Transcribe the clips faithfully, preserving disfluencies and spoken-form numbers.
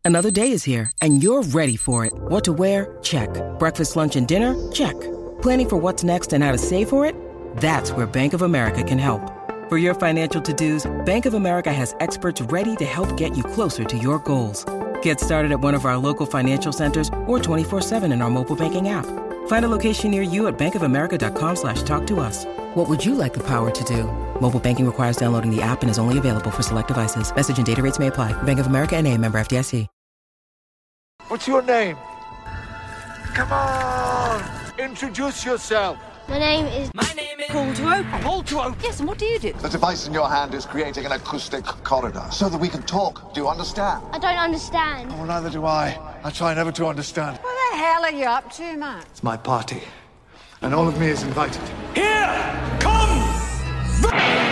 Another day is here, and you're ready for it. What to wear? Check. Breakfast, lunch, and dinner? Check. Planning for what's next and how to save for it? That's where Bank of America can help. For your financial to-dos, Bank of America has experts ready to help get you closer to your goals. Get started at one of our local financial centers or twenty-four seven in our mobile banking app. Find a location near you at bankofamerica.com slash talk to us. What would you like the power to do? Mobile banking requires downloading the app and is only available for select devices. Message and data rates may apply. Bank of America N A, member F D I C. What's your name? Come on! Introduce yourself! My name is... My name is... Pull to open. Pull to open? Yes, and what do you do? The device in your hand is creating an acoustic corridor so that we can talk. Do you understand? I don't understand. Oh, neither do I. I try never to understand. What the hell are you up to, Matt? It's my party, and all of me is invited. Here comes...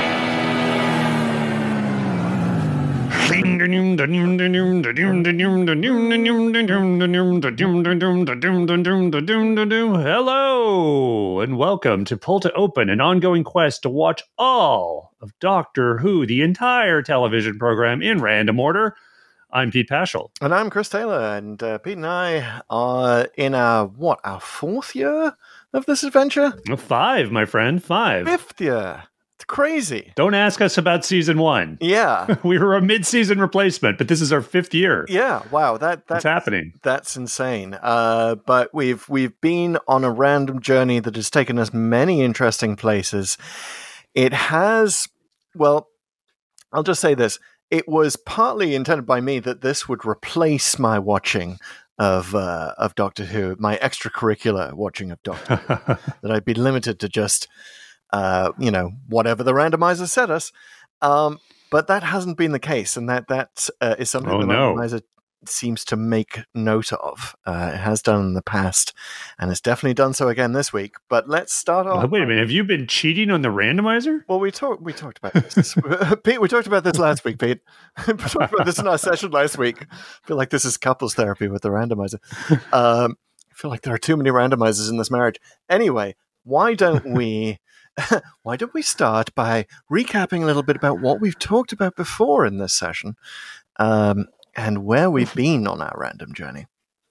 Hello, and welcome to Pull to Open, an ongoing quest to watch all of Doctor Who, the entire television program in random order. I'm Pete Paschal. And I'm Chris Taylor, and uh, Pete and I are in our, what, our fourth year of this adventure? Five, my friend, five. Fifth year. It's crazy. Don't ask us about season one. Yeah. We were a mid-season replacement, but this is our fifth year. Yeah, wow. That, that's happening. That's insane. Uh, but we've we've been on a random journey that has taken us many interesting places. It has, well, I'll just say this. It was partly intended by me that this would replace my watching of uh, of Doctor Who, my extracurricular watching of Doctor Who, that I'd be limited to just... Uh, you know, whatever the randomizer set us. Um, but that hasn't been the case, and that, that uh, is something oh, the no. randomizer seems to make note of. Uh, it has done in the past, and it's definitely done so again this week. But let's start off. Oh, wait a minute, have you been cheating on the randomizer? Well, we talked we talked about this. Pete, we talked about this last week, Pete. We talked about this in our session last week. I feel like this is couples therapy with the randomizer. Um, I feel like there are too many randomizers in this marriage. Anyway, why don't we... Why don't we start by recapping a little bit about what we've talked about before in this session um, and where we've been on our random journey?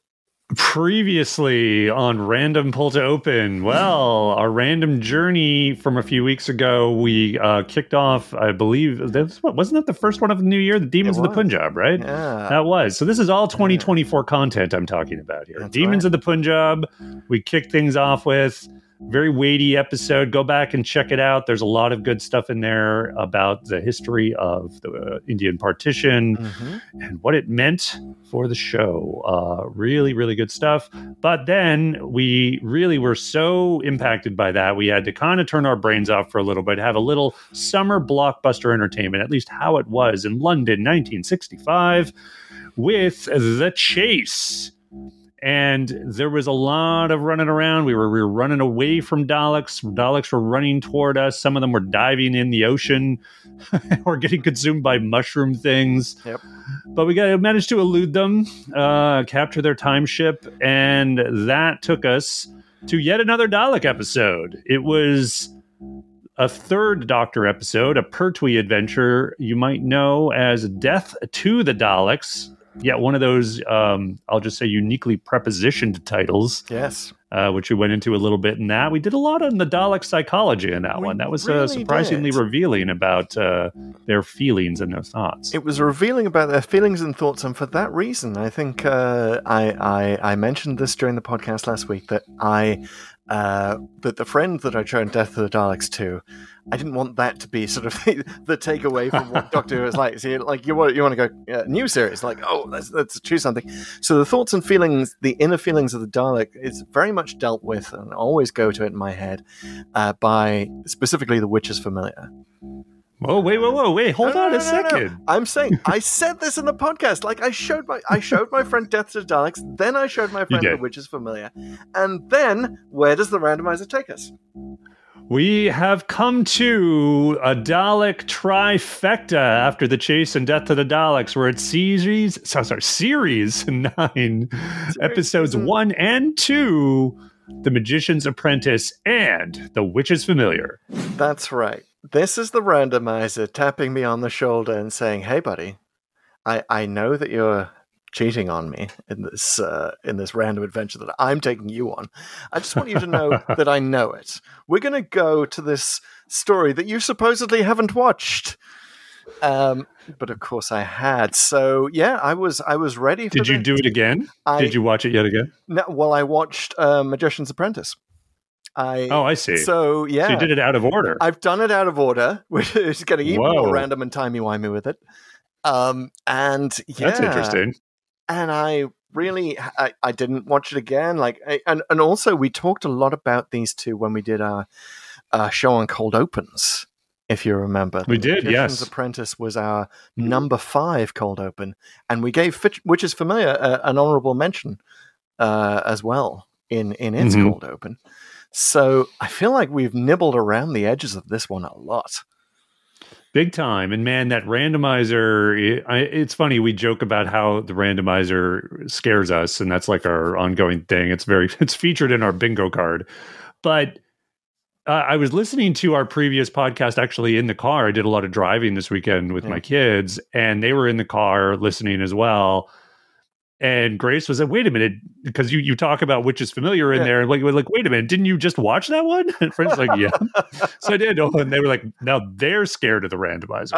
Previously on Random Pull to Open, well, our random journey from a few weeks ago, we uh, kicked off, I believe, that was, what, wasn't that the first one of the new year? The Demons of the Punjab, right? Yeah. That was. So this is all twenty twenty-four yeah. content I'm talking about here. That's Demons right. of the Punjab, we kicked things off with. Very weighty episode. Go back and check it out. There's a lot of good stuff in there about the history of the uh, Indian partition mm-hmm. and what it meant for the show. Uh, really, really good stuff. But then we really were so impacted by that, we had to kind of turn our brains off for a little bit, have a little summer blockbuster entertainment, at least how it was in London, nineteen sixty-five, with The Chase. And there was a lot of running around. We were, we were running away from Daleks. Daleks were running toward us. Some of them were diving in the ocean or getting consumed by mushroom things. Yep. But we got managed to elude them, uh, capture their time ship, and that took us to yet another Dalek episode. It was a third Doctor episode, a Pertwee adventure you might know as Death to the Daleks. Yeah, one of those, um, I'll just say, uniquely prepositioned titles. Yes. Uh, which we went into a little bit in that. We did a lot on the Dalek psychology in that we one. That was really uh, surprisingly did. revealing about uh, their feelings and their thoughts. It was revealing about their feelings and thoughts, and for that reason, I think uh, I, I I mentioned this during the podcast last week, that I... Uh, that the friend that I showed Death to the Daleks to, I didn't want that to be sort of the, the takeaway from what Doctor Who is like. So, like you want you want to go uh, new series, like oh, let's let's choose something. So the thoughts and feelings, the inner feelings of the Dalek, is very much dealt with, and I always go to it in my head uh, by specifically the Witch is Familiar. Whoa, wait, whoa, whoa, wait, hold no, on no, a no, second. No. I'm saying I said this in the podcast. Like I showed my I showed my friend Death to the Daleks, then I showed my friend The Witch is Familiar. And then where does the randomizer take us? We have come to a Dalek trifecta after The Chase and Death to the Daleks. We're at series, so, sorry, series nine, series episodes season. one and two, The Magician's Apprentice and The Witch is Familiar. That's right. This is the randomizer tapping me on the shoulder and saying, hey, buddy, I, I know that you're cheating on me in this uh, in this random adventure that I'm taking you on. I just want you to know that I know it. We're going to go to this story that you supposedly haven't watched. Um, but of course I had. So yeah, I was I was ready for Did you this. do it again? I, Did you watch it yet again? No, well, I watched uh, Magician's Apprentice. I, oh, I see. So yeah, so you did it out of order. I've done it out of order, which is getting even Whoa. more random and timey-wimey with it. Um, and yeah, that's interesting. And I really, I, I didn't watch it again. Like, I, and and also we talked a lot about these two when we did our, our show on cold opens. If you remember, we the did. Magician's Yes, Apprentice was our number five cold open, and we gave Which Is Familiar uh, an honorable mention uh, as well in in its mm-hmm. cold open. So I feel like we've nibbled around the edges of this one a lot. Big time. And man, that randomizer, it, I, it's funny. We joke about how the randomizer scares us, and that's like our ongoing thing. It's very, it's featured in our bingo card. But uh, I was listening to our previous podcast actually in the car. I did a lot of driving this weekend with yeah. my kids, and they were in the car listening as well. And Grace was like, wait a minute, because you, you talk about Which Is Familiar in yeah. there. And like, we're like, wait a minute, didn't you just watch that one? And friends like, yeah. So I did. Oh, and they were like, now they're scared of the randomizer.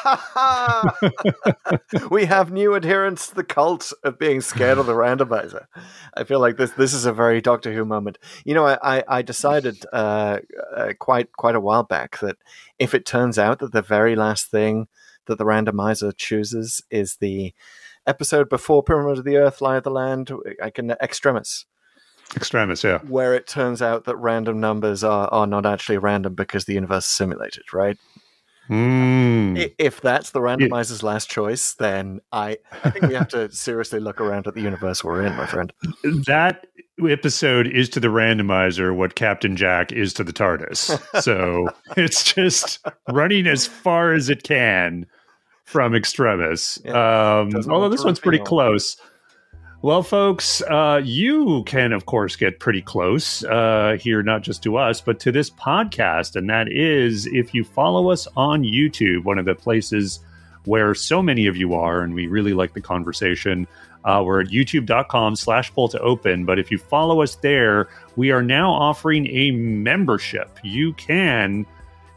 We have new adherents to the cult of being scared of the randomizer. I feel like this this is a very Doctor Who moment. You know, I, I, I decided uh, uh, quite quite a while back that if it turns out that the very last thing that the randomizer chooses is the episode before Pyramid of the Earth, Lie of the Land, I can Extremis. Extremis, yeah. Where it turns out that random numbers are, are not actually random because the universe is simulated, right? Mm. If that's the randomizer's yeah. last choice, then I, I think we have to seriously look around at the universe we're in, my friend. That episode is to the randomizer what Captain Jack is to the TARDIS. So it's just running as far as it can from Extremis. Yeah, um, although this one's pretty close. Well, folks, uh, you can, of course, get pretty close uh, here, not just to us, but to this podcast. And that is if you follow us on YouTube, one of the places where so many of you are, and we really like the conversation. Uh, we're at youtube.com slash pull to open. But if you follow us there, we are now offering a membership. You can,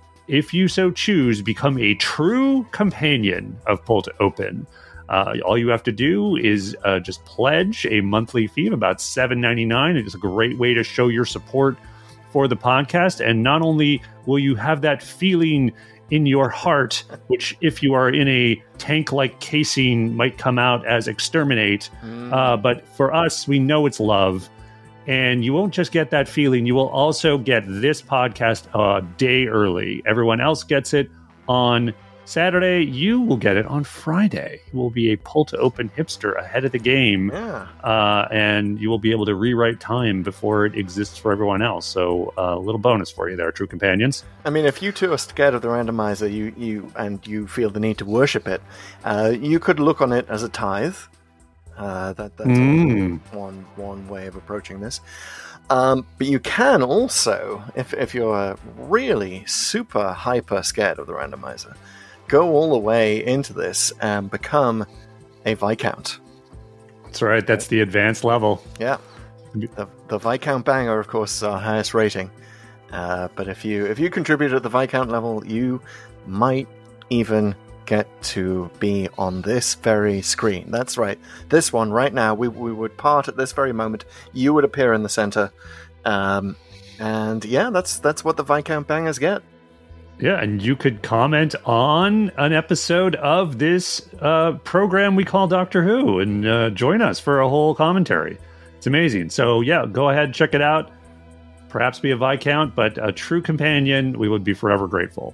if you so choose, become a true companion of Pull to Open. Uh, all you have to do is uh, just pledge a monthly fee of about seven dollars and ninety-nine cents. It is a great way to show your support for the podcast. And not only will you have that feeling in your heart, which if you are in a tank-like casing might come out as exterminate, mm. uh, but for us, we know it's love. And you won't just get that feeling. You will also get this podcast a day early. Everyone else gets it on Saturday. You will get it on Friday. You will be a Pull to Open hipster ahead of the game. Yeah. Uh, and you will be able to rewrite time before it exists for everyone else. So uh, a little bonus for you there, true companions. I mean, if you two are scared of the randomizer you, you and you feel the need to worship it, uh, you could look on it as a tithe. Uh, that, that's mm. one one way of approaching this. Um, but you can also, if if you're really super hyper scared of the randomizer, go all the way into this and become a Viscount. That's right. That's the advanced level. Yeah. The, the Viscount Banger, of course, is our highest rating. Uh, but if you if you contribute at the Viscount level, you might even get to be on this very screen. That's right. This one right now, we, we would part at this very moment. You would appear in the center. Um, and yeah, that's that's what the Viscount Bangers get. Yeah, and you could comment on an episode of this uh, program we call Doctor Who and uh, join us for a whole commentary. It's amazing. So yeah, go ahead, check it out. Perhaps be a Viscount, but a true companion, we would be forever grateful.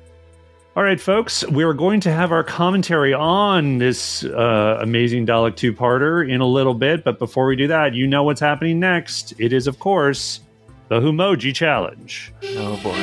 All right, folks, we're going to have our commentary on this uh, amazing Dalek two-parter in a little bit. But before we do that, you know what's happening next. It is, of course, the Whomoji Challenge. Oh, boy.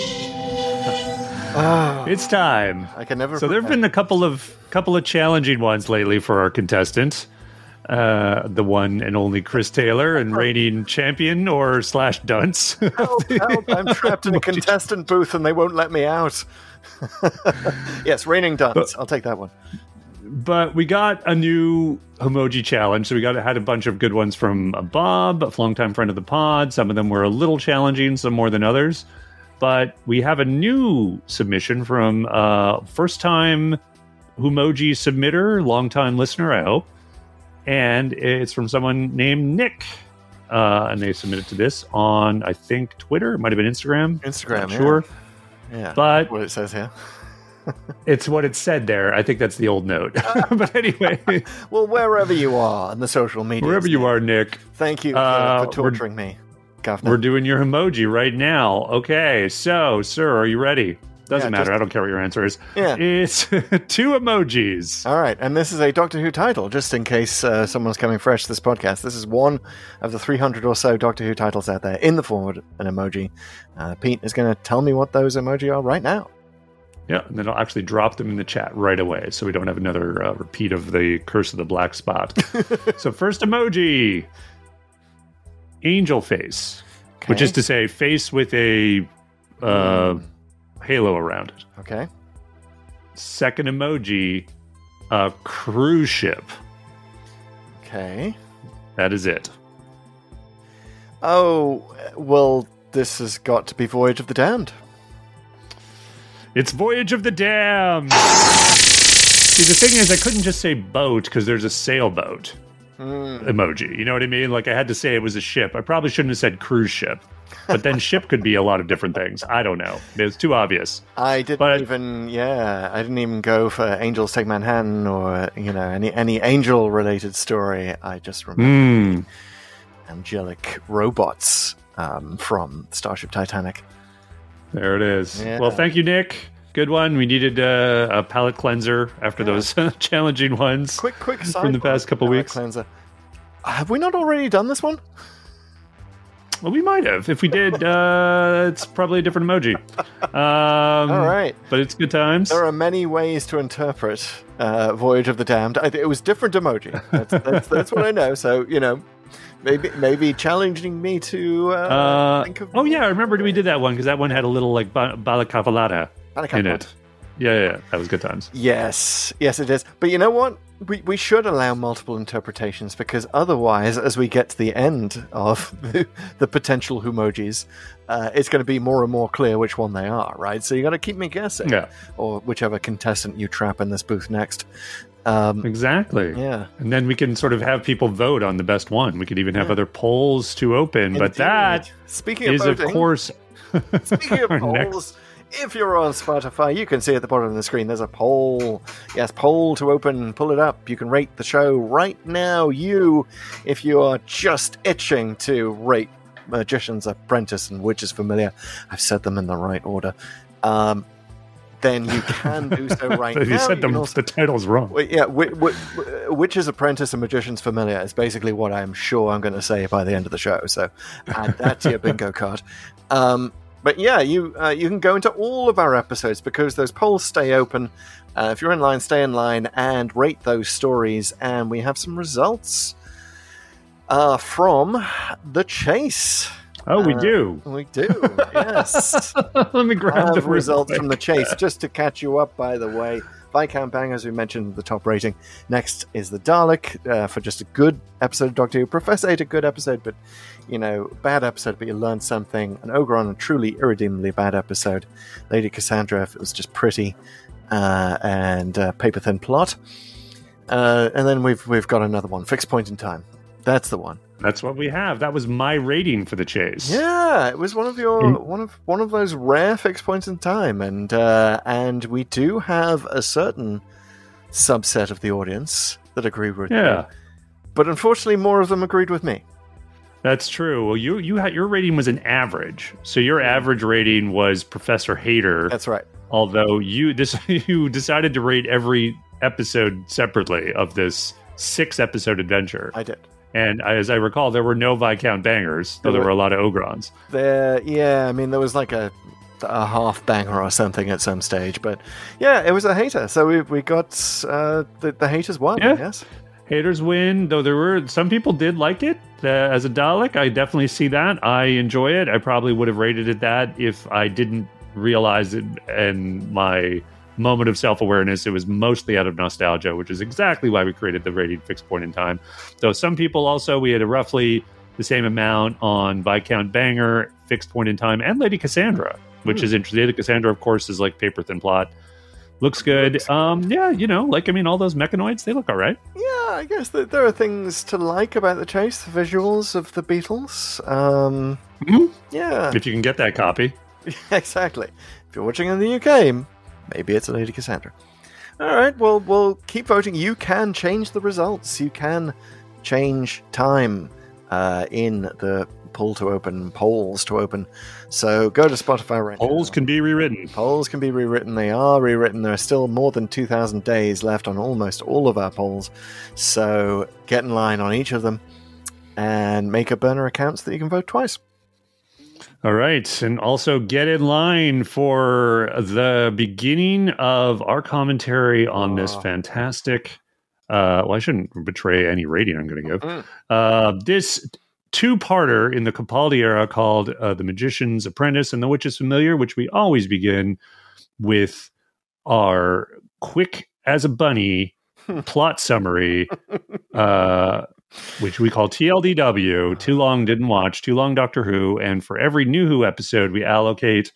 Oh, it's time. I can never. So there have been a couple of couple of challenging ones lately for our contestant. Uh, the one and only Chris Taylor and reigning champion or slash dunce. Help, help, I'm trapped in a contestant booth and they won't let me out. Yes, reigning dunce. I'll take that one. but we got a new emoji challenge. So we got had a bunch of good ones from Bob, a longtime friend of the pod. Some of them were a little challenging, some more than others. But we have a new submission from uh, first-time Humoji submitter, longtime listener, I hope. And it's from someone named Nick. Uh, and they submitted to this on, I think, Twitter. It might have been Instagram. Instagram, Not yeah. sure. Yeah, but what it says here. It's what it said there. I think that's the old note. But anyway. Well, wherever you are on the social media. Wherever you are, Nick. Thank you for, uh, for torturing me, Governor. We're doing your emoji right now. Okay, so, sir, are you ready? Doesn't Yeah, matter. just- I don't care what your answer is. Yeah. It's two emojis. All right, and this is a Doctor Who title, just in case uh, someone's coming fresh to this podcast. This is one of the three hundred or so Doctor Who titles out there in the form of an emoji. Uh, Pete is going to tell me what those emoji are right now. Yeah, and then I'll actually drop them in the chat right away so we don't have another uh, repeat of the Curse of the Black Spot. So first emoji, angel face, Okay. which is to say face with a uh, halo around it. Okay. Second emoji, a cruise ship. Okay. That is it. Oh, well, this has got to be Voyage of the Damned. It's Voyage of the Damned. See, the thing is, I couldn't just say boat because there's a sailboat Mm. emoji. You know what I mean? Like, I had to say it was a ship. I probably shouldn't have said cruise ship. But then ship could be a lot of different things. I don't know. It's too obvious. I didn't But- even, yeah, I didn't even go for Angels Take Manhattan or, you know, any any angel-related story. I just remember Mm. angelic robots um, from Starship Titanic. There it is. Yeah. Well, thank you, Nick. Good one. We needed uh, a palate cleanser after those challenging ones Quick, quick side from the past couple palate weeks. cleanser. Have we not already done this one? Well, we might have. If we did, uh, it's probably a different emoji. Um, All right. But it's good times. There are many ways to interpret uh, Voyage of the Damned. I, it was different emoji. That's, that's, that's what I know. So, you know, maybe maybe challenging me to uh, Uh, think of... oh, yeah. I remember we did that one because that one had a little like ba- balaclavalada in Balaclava. it. Yeah, yeah, yeah. That was good times. Yes, yes, it is. But you know what? We we should allow multiple interpretations because otherwise, as we get to the end of the, the potential Humojis, uh, it's going to be more and more clear which one they are, right? So you got to keep me guessing, Yeah. or whichever contestant you trap in this booth next. Um, Exactly. yeah, And then we can sort of have people vote on the best one. We could even have Yeah. other polls to open. But Indeed. that speaking is, of of voting, course, speaking of our polls. next- If you're on Spotify, you can see at the bottom of the screen there's a poll. Yes, poll to open. Pull it up. You can rate the show right now. You, if you are just itching to rate Magician's Apprentice and Witches Familiar, I've said them in the right order. Um, then you can do so right now. you said You them, can also- the title's wrong. Wait, yeah, wi- wi- Witch's Apprentice and Magician's Familiar is basically what I'm sure I'm going to say by the end of the show. So add that to your bingo card. Um, but yeah, you uh, you can go into all of our episodes because those polls stay open. Uh, if you're in line, stay in line and rate those stories. And we have some results uh, from The Chase. Oh, we Uh, do. We do, yes. Let me grab have the results real from the quick. chase just to catch you up. By the way, Viscount Bang, as we mentioned, the top rating. Next is the Dalek uh, for just a good episode of Doctor Who. Professor Eight, a good episode, but you know, bad episode, but you learned something. An Ogron, a truly irredeemably bad episode. Lady Cassandra, if it was just pretty, uh, and uh, paper thin plot. Uh, and then we've we've got another one, Fixed Point in Time. That's the one. That's what we have. That was my rating for the chase. Yeah, it was one of your In- one of one of those rare fixed points in time, and uh, and we do have a certain subset of the audience that agree with Yeah. me. But unfortunately, more of them agreed with me. That's true. Well, you you had your rating was an average, so your average rating was Professor Hater. That's right. Although you this you decided to rate every episode separately of this six episode adventure, I did. and as I recall, there were no Viscount Bangers, though There there were- were a lot of Ogrons. There, yeah. I mean, there was like a a half banger or something at some stage, but yeah, it was a hater. So we we got uh, the the haters won. Yeah. Yes. Haters win, though there were some people did like it uh, as a Dalek. I definitely see that. I enjoy it. I probably would have rated it that if I didn't realize it and my moment of self-awareness. It was mostly out of nostalgia, which is exactly why we created the rating fixed point in time. Though some people also, we had a roughly the same amount on Viscount Banger, fixed point in time, and Lady Cassandra, which mm. is interesting. Lady Cassandra, of course, is like paper thin plot. Looks good. Looks um, good. Yeah, you know, like, I mean, all those mechanoids, they look all right. Yeah, I guess that there are things to like about the chase, the visuals of the Beatles. Um, mm-hmm. Yeah. If you can get that copy. Exactly. If you're watching in the U K, maybe it's a Lady Cassandra. All right, well, we'll keep voting. You can change the results. You can change time uh, in the poll to open, polls to open. So go to Spotify right polls now. Polls can be rewritten. Polls can be rewritten. They are rewritten. There are still more than two thousand days left on almost all of our polls. So get in line on each of them and make a burner account so that you can vote twice. All right. And also get in line for the beginning of our commentary on oh. this fantastic, uh, well, I shouldn't betray any rating I'm going to give. Mm. Uh, this two-parter in the Capaldi era called uh, The Magician's Apprentice and The Witch's Familiar, which we always begin with our quick as a bunny plot summary, uh, which we call T L D W, Too Long Didn't Watch, Too Long Doctor Who, and for every new Who episode, we allocate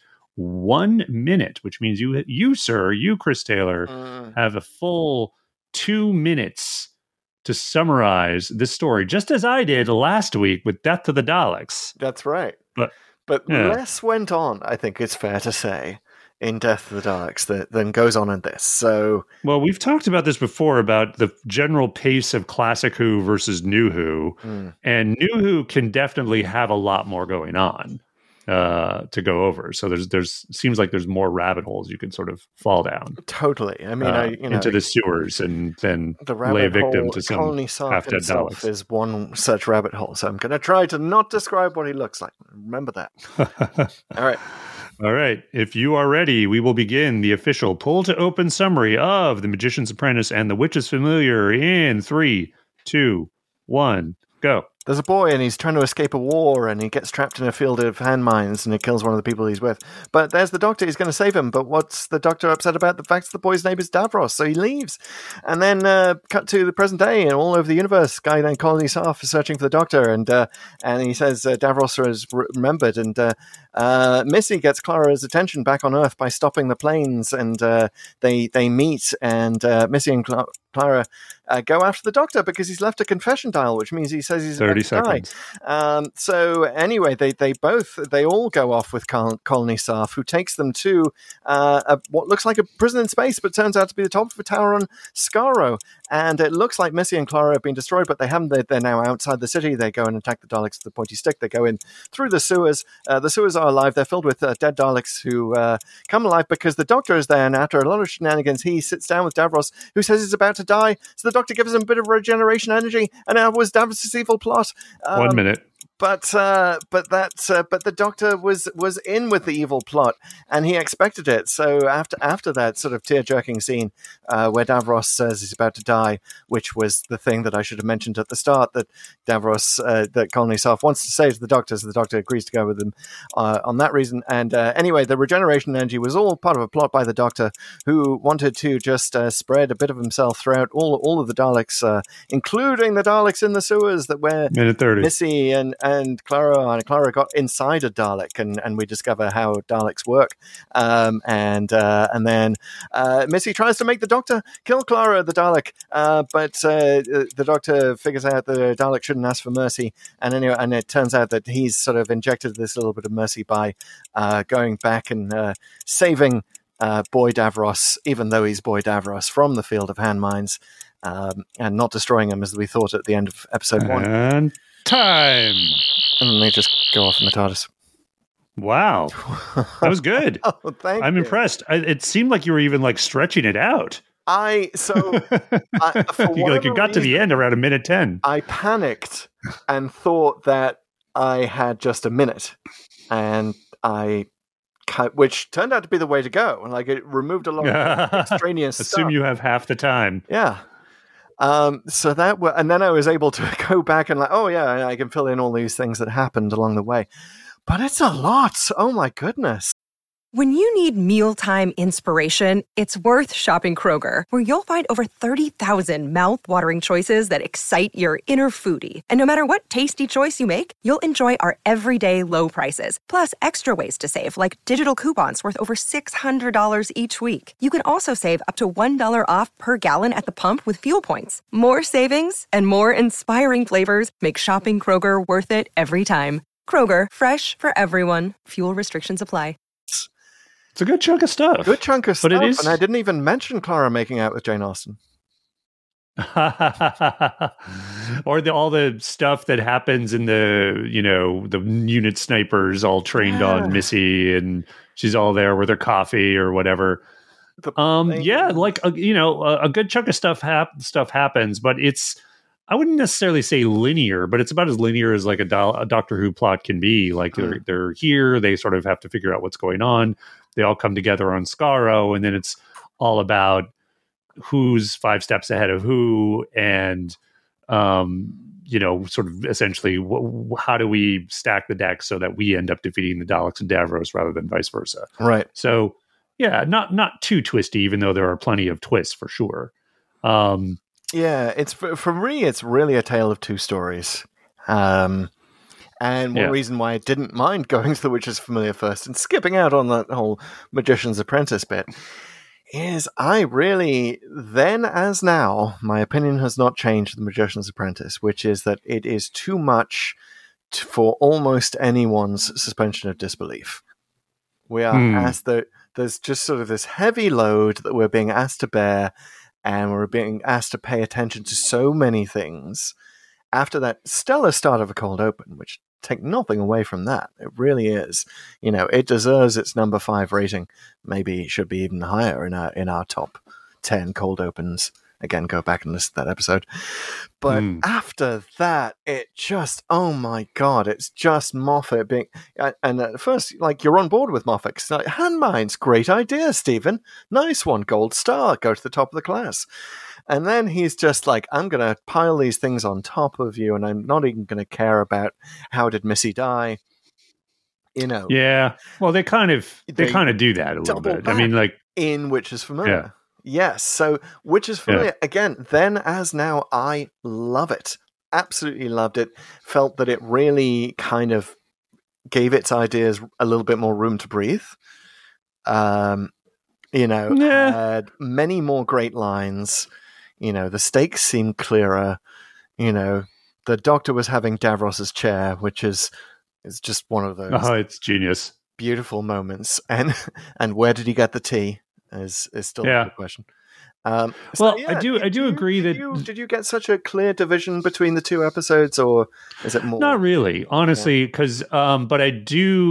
one minute, which means you, you sir, you, Chris Taylor, mm. have a full two minutes to summarize this story, just as I did last week with Death to the Daleks. That's right. But, but yeah. less went on, I think it's fair to say, in Death to the Daleks that, than goes on in this. So, well, we've talked about this before, about the general pace of classic Who versus new Who. Mm. And new Who can definitely have a lot more going on uh, to go over. So there's there's seems like there's more rabbit holes you can sort of fall down. Totally. I mean, uh, I, you know, into the sewers and then the lay victim hole, to some Colony Sark half-dead himself Daleks. Is one such rabbit hole. So I'm going to try to not describe what he looks like. Remember that. All right. All right. If you are ready, we will begin the official pull to open summary of The Magician's Apprentice and The Witch's Familiar in three, two, one, go. There's a boy and he's trying to escape a war and he gets trapped in a field of landmines and it kills one of the people he's with. But there's the doctor, he's going to save him. But what's the doctor upset about? The fact that the boy's name is Davros, so he leaves. And then uh, cut to the present day and all over the universe, guy named Colony Sarf is searching for the doctor and uh, and he says uh, Davros is remembered and uh, uh, Missy gets Clara's attention back on Earth by stopping the planes and uh, they, they meet and uh, Missy and Cla- Clara uh, go after the doctor because he's left a confession dial, which means he says he's thirty seconds. Um, so anyway, they they both they all go off with Col- Colony Sarf, who takes them to uh, a, what looks like a prison in space, but turns out to be the top of a tower on Skaro. And it looks like Missy and Clara have been destroyed, but they haven't. They're, they're now outside the city. They go and attack the Daleks with the pointy stick. They go in through the sewers. Uh, the sewers are alive. They're filled with uh, dead Daleks who uh, come alive because the Doctor is there. And after a lot of shenanigans, he sits down with Davros, who says he's about to die. So the Doctor gives him a bit of regeneration energy, and that was Davros' evil plot. Um, One minute. But uh, but that uh, but the Doctor was was in with the evil plot, and he expected it. So after after that sort of tear jerking scene uh, where Davros says he's about to die, which was the thing that I should have mentioned at the start, that Davros uh, that Colony Sarf wants to say to the Doctor, so the Doctor agrees to go with him uh, on that reason. And uh, anyway, the regeneration energy was all part of a plot by the Doctor, who wanted to just uh, spread a bit of himself throughout all all of the Daleks, uh, including the Daleks in the sewers that where minute thirty. Missy and And Clara and Clara got inside a Dalek, and, and we discover how Daleks work. Um, and uh, and then uh, Missy tries to make the Doctor kill Clara, the Dalek, uh, but uh, the Doctor figures out the Dalek shouldn't ask for mercy. And anyway, and it turns out that he's sort of injected this little bit of mercy by uh, going back and uh, saving uh, Boy Davros, even though he's Boy Davros, from the field of landmines, um, and not destroying him as we thought at the end of episode one. And time. And they just go off in the TARDIS. Wow. That was good. Oh, thank I'm you. impressed. I, it seemed like you were even like stretching it out. I, so, I, for you, like you got reason, to the end around a minute ten. I panicked and thought that I had just a minute. And I, which turned out to be the way to go. And like it removed a lot of extraneous Assume stuff. you have half the time. Yeah. Um, so that, w- and then I was able to go back and like, oh yeah, I can fill in all these things that happened along the way. But it's a lot. Oh my goodness. When you need mealtime inspiration, it's worth shopping Kroger, where you'll find over thirty thousand mouth-watering choices that excite your inner foodie. And no matter what tasty choice you make, you'll enjoy our everyday low prices, plus extra ways to save, like digital coupons worth over six hundred dollars each week. You can also save up to one dollar off per gallon at the pump with fuel points. More savings and more inspiring flavors make shopping Kroger worth it every time. Kroger, fresh for everyone. Fuel restrictions apply. It's a good chunk of stuff. Good chunk of but stuff. It is... And I didn't even mention Clara making out with Jane Austen. Or the, all the stuff that happens in the, you know, the unit snipers all trained yeah. on Missy, and she's all there with her coffee or whatever. The um, thing. yeah, like, uh, you know, a, a good chunk of stuff hap- stuff happens, but it's, I wouldn't necessarily say linear, but it's about as linear as like a, do- a Doctor Who plot can be. Like mm. they're, they're here, they sort of have to figure out what's going on. They all come together on Skaro, and then it's all about who's five steps ahead of who, and um, you know, sort of essentially, wh- how do we stack the deck so that we end up defeating the Daleks and Davros rather than vice versa? Right. So, yeah, not not too twisty, even though there are plenty of twists for sure. Um, yeah, it's for, for me, it's really a tale of two stories. Um, And one yeah. reason why I didn't mind going to The Witch's Familiar first and skipping out on that whole Magician's Apprentice bit is I really, then as now, my opinion has not changed The Magician's Apprentice, which is that it is too much t- for almost anyone's suspension of disbelief. We are mm. asked that there's just sort of this heavy load that we're being asked to bear, and we're being asked to pay attention to so many things after that stellar start of a cold open, which take nothing away from that. It really is. You know, it deserves its number five rating. Maybe it should be even higher in our in our top ten cold opens. Again, go back and listen to that episode. But mm. after that, it just, oh my God, it's just Moffat being, and at first, like, you're on board with Moffat. It's like, Handmines, great idea, Stephen. Nice one, gold star, go to the top of the class. And then he's just like, I'm going to pile these things on top of you, and I'm not even going to care about how did Missy die. You know. Yeah. Well, they kind of they, they kind of do that a little bit. I mean, like in Witches Familiar. Yeah. Yes. So Witches Familiar Yeah. again. Then as now, I love it. Absolutely loved it. Felt that it really kind of gave its ideas a little bit more room to breathe. Um, you know, Yeah. had many more great lines. You know, the stakes seemed clearer. You know, the Doctor was having Davros's chair, which is is just one of those Oh, it's genius. beautiful moments. And and where did he get the tea? Is is still Yeah. a good question. Um, so, Well, yeah, I do I did do you- agree did that you, did you get such a clear division between the two episodes, or is it more? Not really, honestly, because um, but I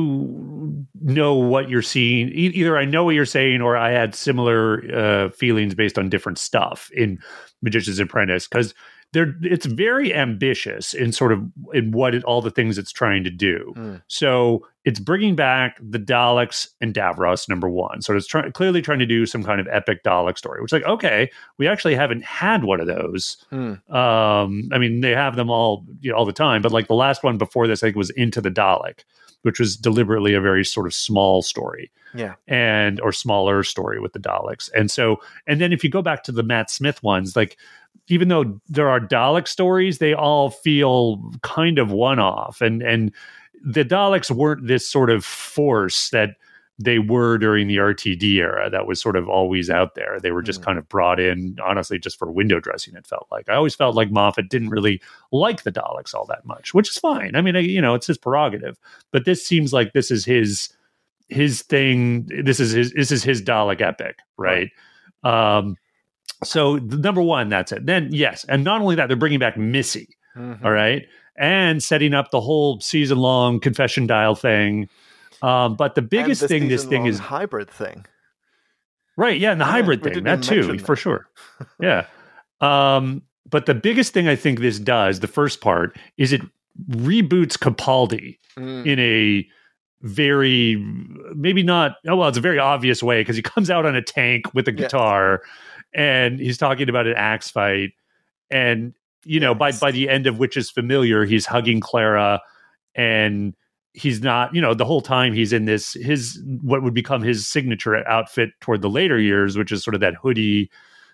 do know what you're seeing. E- either I know what you're saying, or I had similar uh, feelings based on different stuff in Magician's Apprentice, because they're it's very ambitious in sort of in what it, all the things it's trying to do. Mm. So it's bringing back the Daleks and Davros, number one. So it's try- clearly trying to do some kind of epic Dalek story, which is like, okay, we actually haven't had one of those. Mm. Um, I mean, they have them all, you know, all the time, but like the last one before this, I think, was Into the Dalek, which was deliberately a very sort of small story. Yeah. And or smaller story with the Daleks. And so, and then if you go back to the Matt Smith ones, like, even though there are Dalek stories, they all feel kind of one-off. And and the Daleks weren't this sort of force that they were during the R T D era that was sort of always out there. They were just Mm. kind of brought in, honestly, just for window dressing, it felt like. I always felt like Moffat didn't really like the Daleks all that much, which is fine. I mean, I, you know, it's his prerogative. But this seems like this is his his thing. This is his this is his Dalek epic, right? Um So the number one, that's it. Then yes, and not only that, they're bringing back Missy, Mhm. all right, and setting up the whole season-long confession dial thing. Um, but the biggest And the thing, this thing season-long is hybrid thing. right, yeah, and the Yeah, hybrid we thing, didn't that even too, mention for that. sure. Yeah. Um, but the biggest thing I think this does, the first part, is it reboots Capaldi Mm. in a very maybe not oh well it's a very obvious way, because he comes out on a tank with a Yeah. guitar and he's talking about an axe fight, and you know Yes. by by the end of Witches Familiar, he's hugging Clara, and he's not, you know, the whole time he's in this, his, what would become his signature outfit toward the later years, which is sort of that hoodie,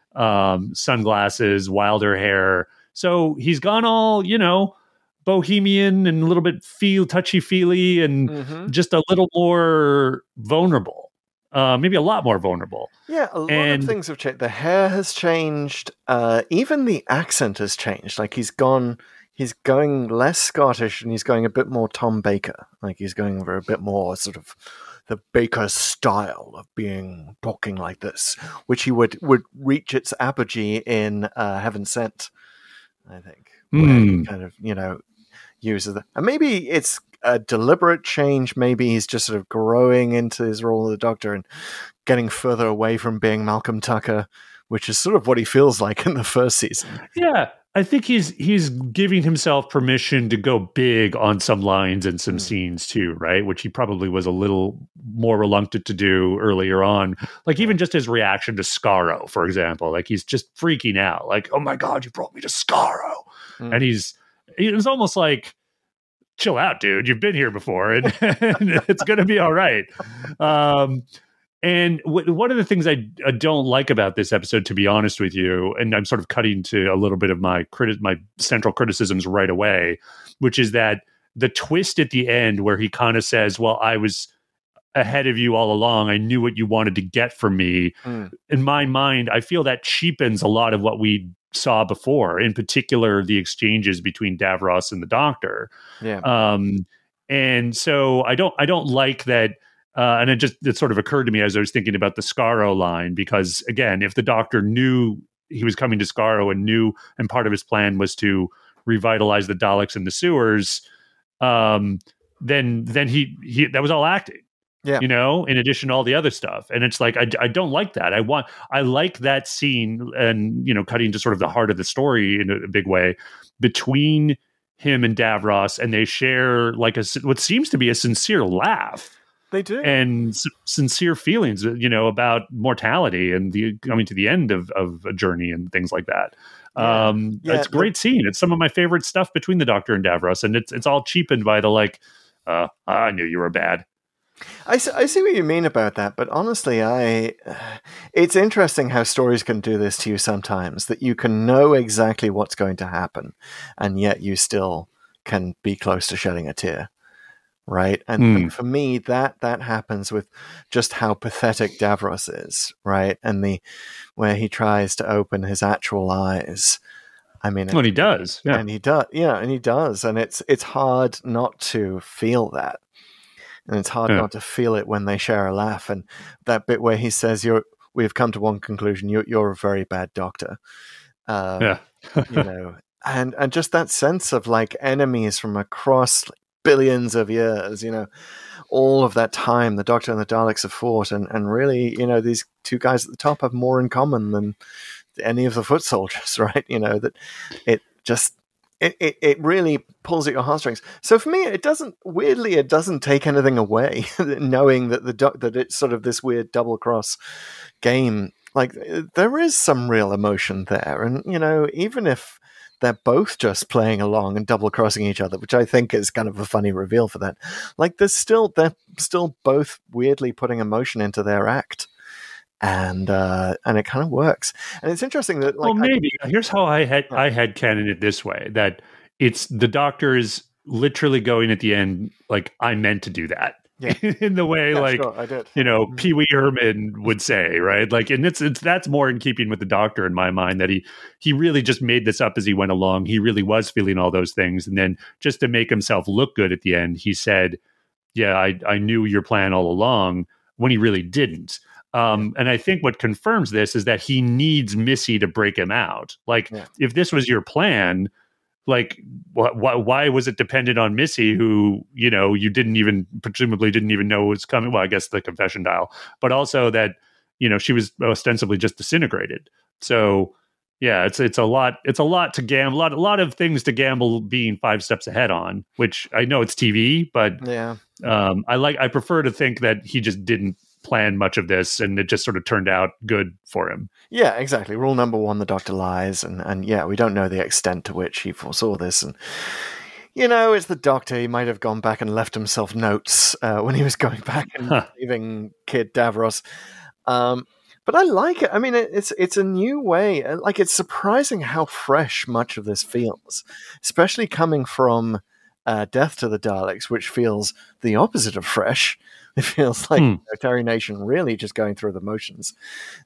um, sunglasses, wilder hair. So he's gone all, you know, bohemian and a little bit feel touchy feely and mm-hmm. just a little more vulnerable. Uh, maybe a lot more vulnerable. Yeah, a lot and, of things have changed. The hair has changed. Uh, even the accent has changed. Like he's gone, he's going less Scottish and he's going a bit more Tom Baker. Like he's going for a bit more sort of the Baker style of being talking like this, which he would, would reach its apogee in uh, Heaven Sent, I think. Where mm. he kind of, you know, uses the, and maybe it's a deliberate change. Maybe he's just sort of growing into his role of the Doctor and getting further away from being Malcolm Tucker, which is sort of what he feels like in the first season. Yeah, I think he's he's giving himself permission to go big on some lines and some mm. scenes too, right? Which he probably was a little more reluctant to do earlier on. Like even just his reaction to Skaro, for example, like he's just freaking out, like, "Oh my God, you brought me to Skaro," mm. and he's it's almost like, chill out, dude. You've been here before, and, and it's going to be all right. Um, and w- one of the things I, I don't like about this episode, to be honest with you, and I'm sort of cutting to a little bit of my criti- my central criticisms right away, which is that the twist at the end where he kind of says, "Well, I was ahead of you all along. I knew what you wanted to get from me." Mm. In my mind, I feel that cheapens a lot of what we saw before, in particular the exchanges between Davros and the Doctor. Yeah. Um, and so I don't I don't like that. Uh, and it just it sort of occurred to me as I was thinking about the Skaro line, because again, if the Doctor knew he was coming to Skaro and knew, and part of his plan was to revitalize the Daleks in the sewers, um, then then he he that was all acting. Yeah. You know, in addition to all the other stuff. And it's like, I, I don't like that. I want, I like that scene and, you know, cutting to sort of the heart of the story in a, a big way between him and Davros. And they share like a, what seems to be a sincere laugh. They do. And s- sincere feelings, you know, about mortality and the coming to the end of, of a journey and things like that. Yeah. Um, yeah. It's a great scene. It's some of my favorite stuff between the Doctor and Davros. And it's, it's all cheapened by the, like, uh, I knew you were bad. I see, I see what you mean about that, but honestly, I it's interesting how stories can do this to you sometimes, that you can know exactly what's going to happen, and yet you still can be close to shedding a tear, right? And, Mm. and for me, that that happens with just how pathetic Davros is, right? And the where he tries to open his actual eyes. I mean, Well, he does, yeah. and he does, yeah, and he does, and it's it's hard not to feel that. And it's hard Yeah. not to feel it when they share a laugh. And that bit where he says, "You're, we've come to one conclusion: you're, you're a very bad doctor." Um, Yeah. you know, and and just that sense of like enemies from across billions of years. You know, all of that time the Doctor and the Daleks have fought, and and really, you know, these two guys at the top have more in common than any of the foot soldiers, right? You know, that it just. It, it it really pulls at your heartstrings. So for me, it doesn't, weirdly, it doesn't take anything away, knowing that the do- that it's sort of this weird double cross game. Like there is some real emotion there, and you know, even if they're both just playing along and double crossing each other, which I think is kind of a funny reveal for that. Like there's still they're still both weirdly putting emotion into their act. And uh, and it kind of works, and it's interesting that. Like, well, maybe I, here's how I had I had canon it this way: that it's the Doctor is literally going at the end, like I meant to do that, yeah. in the way yeah, like sure, I did. you know Mm-hmm. Pee Wee Herman would say, right? Like, and it's it's that's more in keeping with the Doctor in my mind, that he he really just made this up as he went along. He really was feeling all those things, and then just to make himself look good at the end, he said, "Yeah, I I knew your plan all along," when he really didn't. Um, and I think what confirms this is that he needs Missy to break him out. Like, Yeah. if this was your plan, like, wh- wh- why was it dependent on Missy, who, you know, you didn't even, presumably didn't even know was coming? Well, I guess the confession dial, but also that, you know, she was ostensibly just disintegrated. So, yeah, it's it's a lot. It's a lot to gamble. A lot, a lot of things to gamble being five steps ahead on. Which I know it's T V, but Yeah. um, I like. I prefer to think that he just didn't plan much of this, and it just sort of turned out good for him. Yeah, exactly. Rule number one: the Doctor lies, and and yeah, we don't know the extent to which he foresaw this, and you know, it's the Doctor. He might have gone back and left himself notes uh, when he was going back and huh. leaving Kid Davros. Um, but I like it. I mean, it, it's it's a new way. Like, it's surprising how fresh much of this feels, especially coming from uh, Death to the Daleks, which feels the opposite of fresh. It feels like hmm. you know, Terry Nation really just going through the motions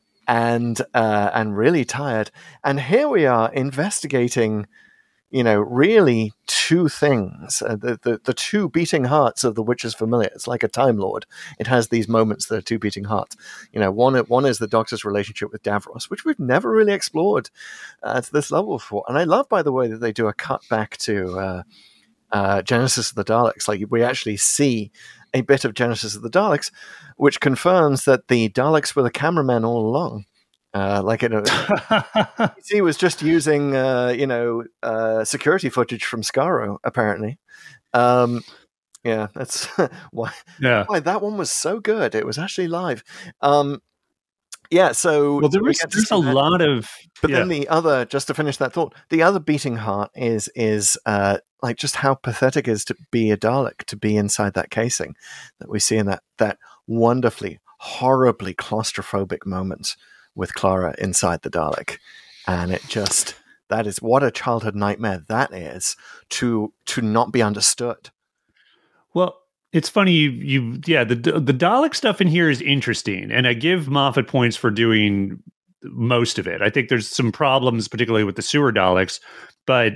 and uh, and really tired. And here we are investigating, you know, really two things, uh, the, the the two beating hearts of the Witcher's Familiar. It's like a Time Lord. It has these moments that are two beating hearts. You know, one one is the Doctor's relationship with Davros, which we've never really explored uh, to this level before. And I love, by the way, that they do a cut back to uh, uh, Genesis of the Daleks. Like, we actually see a bit of Genesis of the Daleks, which confirms that the Daleks were the cameramen all along. Uh, like it, he was just using, uh, you know, uh, security footage from Skaro, apparently. Um, yeah, that's why. Yeah, why that one was so good. It was actually live. Um, yeah, so well, there was, we there's a that. lot of. But yeah. then the other, just to finish that thought, the other beating heart is is uh, like just how pathetic it is to be a Dalek, to be inside that casing that we see in that that wonderfully, horribly claustrophobic moment with Clara inside the Dalek. And it just, that is, what a childhood nightmare that is, to to not be understood. Well, it's funny, you, you yeah, the the Dalek stuff in here is interesting, and I give Moffat points for doing most of it. I think there's some problems, particularly with the sewer Daleks, but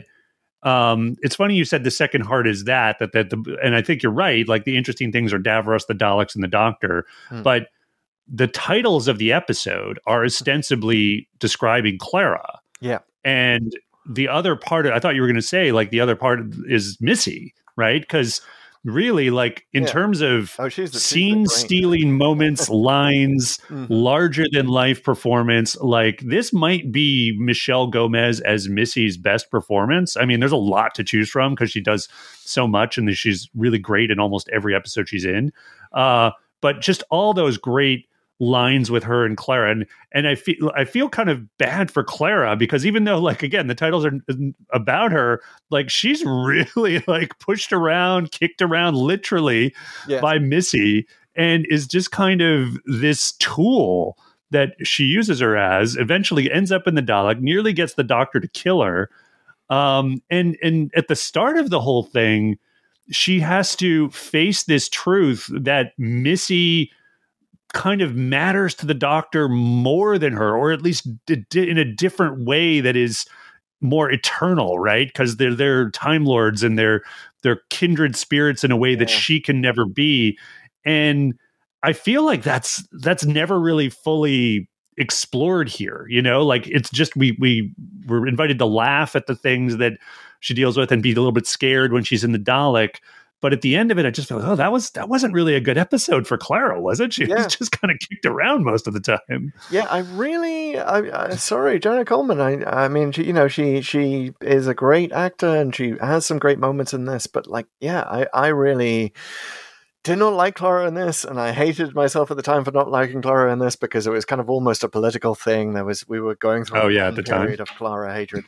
um, it's funny you said the second heart is that, that, that the, and I think you're right, like the interesting things are Davros, the Daleks, and the Doctor, hmm. but the titles of the episode are ostensibly describing Clara. Yeah. And the other part, of, I thought you were going to say, like, the other part is Missy, right? Because really, like, in yeah. terms of oh, she's the, scene-stealing moments, lines, mm-hmm. larger-than-life performance, like, this might be Michelle Gomez as Missy's best performance. I mean, there's a lot to choose from because she does so much, and she's really great in almost every episode she's in. Uh, but just all those great lines with her and Clara, and and I feel I feel kind of bad for Clara, because even though, like, again, the titles are about her, like, she's really like pushed around, kicked around literally yeah. by Missy, and is just kind of this tool that she uses her as. Eventually ends up in the Dalek, nearly gets the Doctor to kill her, um, and and at the start of the whole thing, she has to face this truth that Missy kind of matters to the Doctor more than her, or at least d- d- in a different way that is more eternal, right? Because they're they're Time Lords, and they're they're kindred spirits in a way yeah. that she can never be. And I feel like that's that's never really fully explored here. You know, like, it's just we we we're invited to laugh at the things that she deals with and be a little bit scared when she's in the Dalek. But at the end of it, I just felt, oh, that was that wasn't really a good episode for Clara, was it? She yeah. was just kind of kicked around most of the time. Yeah, I really, I, I sorry, Jenna Coleman. I, I mean, she, you know, she she is a great actor, and she has some great moments in this. But, like, yeah, I, I really did not like Clara in this, and I hated myself at the time for not liking Clara in this, because it was kind of almost a political thing. There was we were going through oh, a yeah, at the period time. of Clara hatred.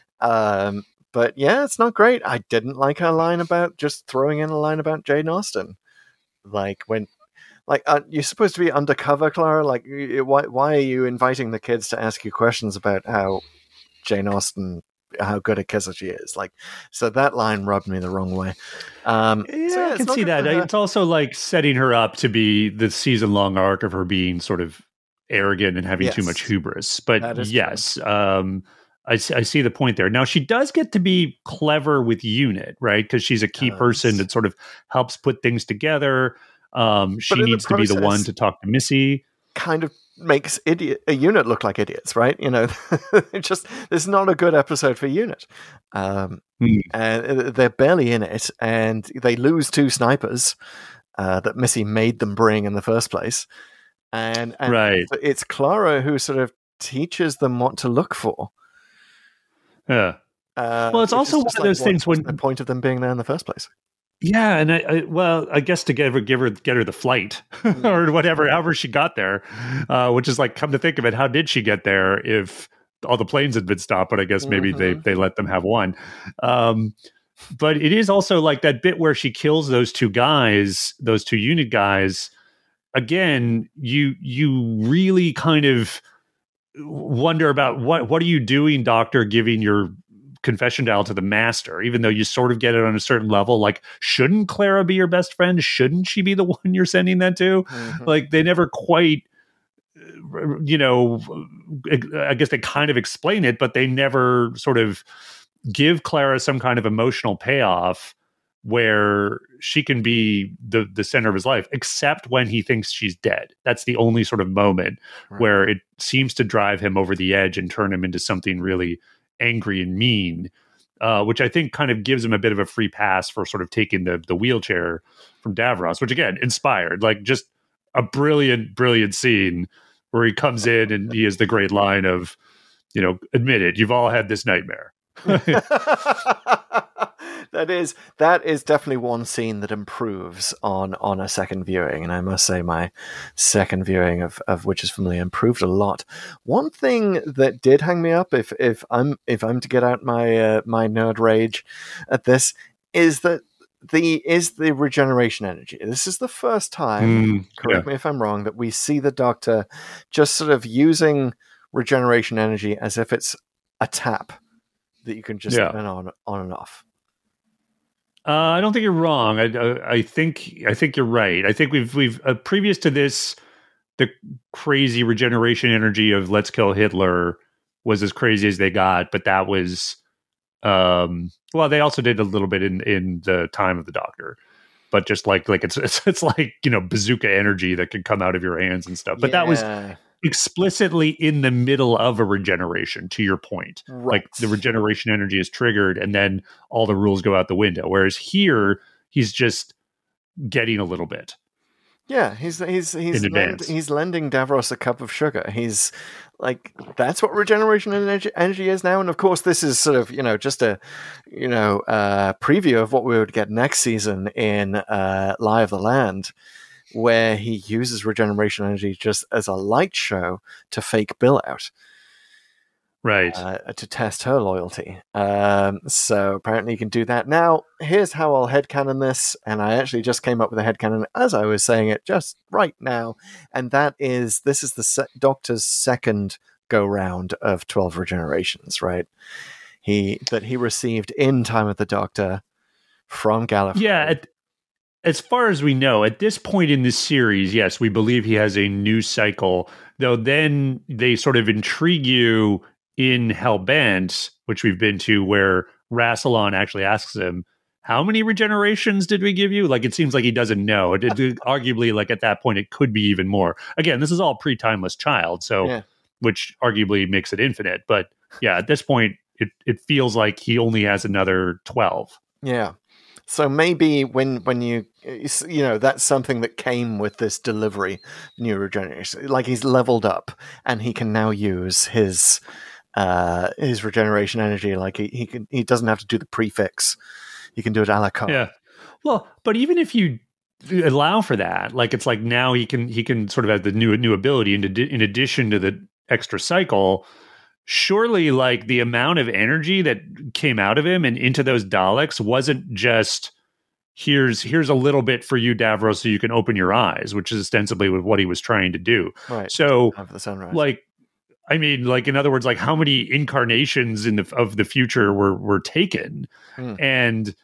Um, But yeah, it's not great. I didn't like her line about just throwing in a line about Jane Austen. Like, when, like, uh, you're supposed to be undercover, Clara. Like, why why are you inviting the kids to ask you questions about how Jane Austen, how good a kisser she is? Like, so that line rubbed me the wrong way. Um, yeah, so yeah, I can see that. It's also like setting her up to be the season long arc of her being sort of arrogant and having yes. too much hubris. But yes. Um, I, I see the point there. Now, she does get to be clever with Unit, right? Because she's a key person that sort of helps put things together. Um, she needs to be the one to talk to Missy. Kind of makes idiot a Unit look like idiots, right? You know, it just this is not a good episode for Unit. Um, mm. And they're barely in it, and they lose two snipers uh, that Missy made them bring in the first place. And, and right. it's Clara who sort of teaches them what to look for. Yeah. Uh, well, it's also one of those like, things when the point of them being there in the first place. Yeah, and I, I well, I guess to give her, give her, get her the flight or whatever, however she got there, uh, which is like, come to think of it, how did she get there if all the planes had been stopped? But I guess maybe mm-hmm. they they let them have one. Um, but it is also like that bit where she kills those two guys, those two unit guys. Again, you you really kind of wonder about what what are you doing, Doctor, giving your confession dial to the master, even though you sort of get it on a certain level. Like, shouldn't Clara be your best friend? Shouldn't she be the one you're sending that to? Mm-hmm. Like, they never quite, you know, I guess they kind of explain it, but they never sort of give Clara some kind of emotional payoff where she can be the, the center of his life, except when he thinks she's dead. That's the only sort of moment right. where it seems to drive him over the edge and turn him into something really angry and mean, uh, which I think kind of gives him a bit of a free pass for sort of taking the, the wheelchair from Davros, which again, inspired, like just a brilliant, brilliant scene where he comes in and he has the great line of, you know, admit it, you've all had this nightmare. that is that is definitely one scene that improves on on a second viewing, and I must say my second viewing of, of Witches Familiar improved a lot. One thing that did hang me up, if if I'm if I'm to get out my uh, my nerd rage at this, is that the is the regeneration energy. This is the first time, mm, correct yeah. me if I'm wrong, that we see the Doctor just sort of using regeneration energy as if it's a tap that you can just yeah. turn on on and off. Uh, I don't think you're wrong. I, I, I think I think you're right. I think we've we've uh, previous to this, the crazy regeneration energy of Let's Kill Hitler was as crazy as they got. But that was, um, well, they also did a little bit in, in the Time of the Doctor, but just like like it's it's, it's like, you know, bazooka energy that could come out of your hands and stuff. But yeah. that was explicitly in the middle of a regeneration, to your point. Right. Like the regeneration energy is triggered and then all the rules go out the window. Whereas here, he's just getting a little bit. Yeah, he's he's he's lend, he's lending Davros a cup of sugar. He's like, that's what regeneration energy, energy is now. And of course, this is sort of, you know, just a, you know, uh, preview of what we would get next season in uh, Lie of the Land, where he uses regeneration energy just as a light show to fake Bill out. Right. Uh, to test her loyalty. Um, so apparently you can do that. Now, here's how I'll headcanon this, and I actually just came up with a headcanon as I was saying it just right now, and that is, this is the se- Doctor's second go-round of twelve regenerations, right? He That he received in Time of the Doctor from Gallifrey. Yeah, at- as far as we know, at this point in this series, yes, we believe he has a new cycle, though then they sort of intrigue you in Hellbent, which we've been to, where Rassilon actually asks him, how many regenerations did we give you? Like, it seems like he doesn't know. It, it, arguably, like at that point, it could be even more. Again, this is all pre-Timeless Child, so yeah. which arguably makes it infinite. But yeah, at this point, it, it feels like he only has another twelve. Yeah. So maybe when when you, you know, that's something that came with this delivery, new regeneration. Like, he's leveled up and he can now use his uh, his regeneration energy. Like, he he, can, he doesn't have to do the prefix. He can do it a la carte. Yeah. Well, but even if you allow for that, like, it's like now he can he can sort of have the new new ability in, in addition to the extra cycle. Surely, like, the amount of energy that came out of him and into those Daleks wasn't just, here's here's a little bit for you, Davros, so you can open your eyes, which is ostensibly what he was trying to do. Right. So, Time for the sunrise. Like, I mean, like, in other words, like, how many incarnations in the of the future were were taken? Mm. And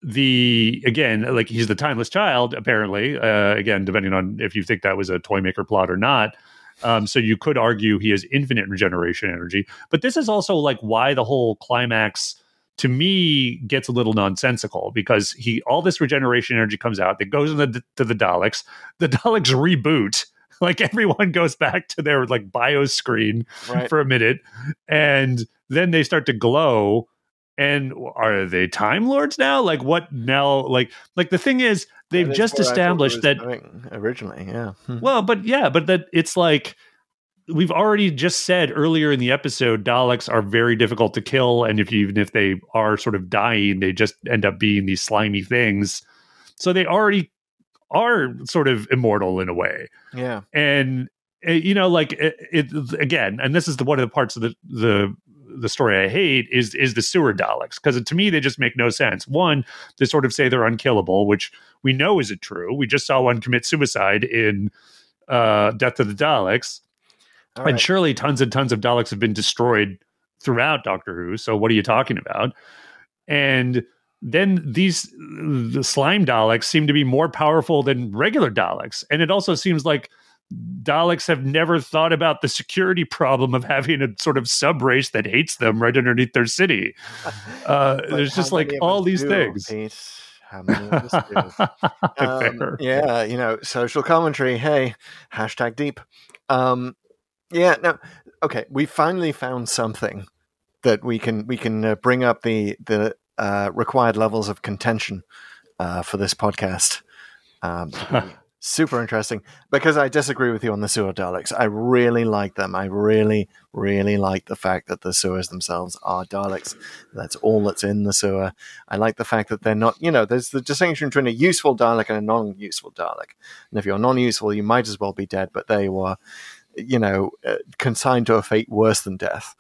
the again, like, he's the Timeless Child, apparently. Uh, again, depending on if you think that was a Toymaker plot or not. Um, so you could argue he has infinite regeneration energy, but this is also like why the whole climax to me gets a little nonsensical, because he all this regeneration energy comes out that goes into the, to the Daleks. The Daleks reboot, like everyone goes back to their like bio screen right. for a minute, and then they start to glow. And are they Time Lords now? Like, what now? Like, like the thing is, they've that just established that originally, yeah. Well, but yeah, but that it's like we've already just said earlier in the episode, Daleks are very difficult to kill, and if you, even if they are sort of dying, they just end up being these slimy things. So they already are sort of immortal in a way. Yeah, and you know, like it, it again, and this is the one of the parts of the the the story I hate is is the sewer Daleks, because to me they just make no sense. One, they sort of say they're unkillable, which we know isn't true. We just saw one commit suicide in uh, Death of the Daleks, All right. and surely tons and tons of Daleks have been destroyed throughout Doctor Who. So what are you talking about? And then these the slime Daleks seem to be more powerful than regular Daleks, and it also seems like Daleks have never thought about the security problem of having a sort of sub race that hates them right underneath their city. Uh, there's just like all these do, things. Pete? How many of us do? um, yeah, you know, social commentary. Hey, hashtag deep. Um, yeah, no, okay. We finally found something that we can we can uh, bring up the the uh, required levels of contention uh, for this podcast. Um, super interesting, because I disagree with you on the sewer Daleks. I really like them. I really, really like the fact that the sewers themselves are Daleks. That's all that's in the sewer. I like the fact that they're not, you know, there's the distinction between a useful Dalek and a non-useful Dalek. And if you're non-useful, you might as well be dead, but they were, you know, uh, consigned to a fate worse than death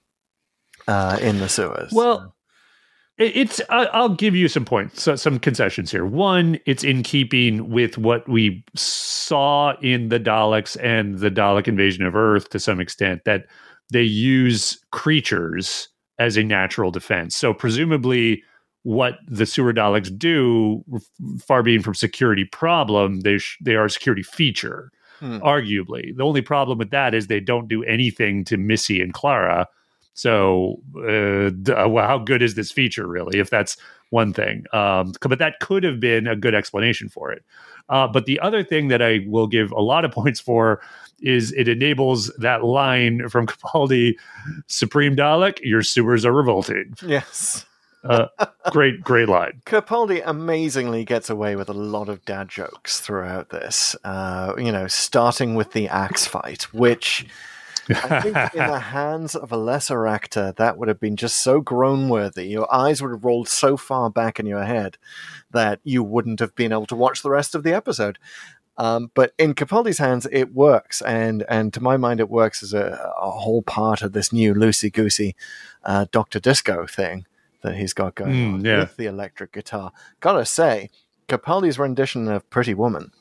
uh, in the sewers. Well, It's. I'll give you some points, so some concessions here. One, it's in keeping with what we saw in the Daleks and the Dalek invasion of Earth to some extent, that they use creatures as a natural defense. So presumably, what the sewer Daleks do, far being from security problem, they sh- they are a security feature. Hmm. Arguably, the only problem with that is they don't do anything to Missy and Clara. So, uh, well, how good is this feature, really, if that's one thing? Um, but that could have been a good explanation for it. Uh, but the other thing that I will give a lot of points for is it enables that line from Capaldi, Supreme Dalek, your sewers are revolting. Yes. uh, great, great line. Capaldi amazingly gets away with a lot of dad jokes throughout this, uh, you know, starting with the axe fight, which... I think in the hands of a lesser actor, that would have been just so groan-worthy. Your eyes would have rolled so far back in your head that you wouldn't have been able to watch the rest of the episode. Um, but in Capaldi's hands, it works. And and to my mind, it works as a, a whole part of this new loosey-goosey uh, Doctor Disco thing that he's got going mm, on yeah. with the electric guitar. Gotta say, Capaldi's rendition of Pretty Woman,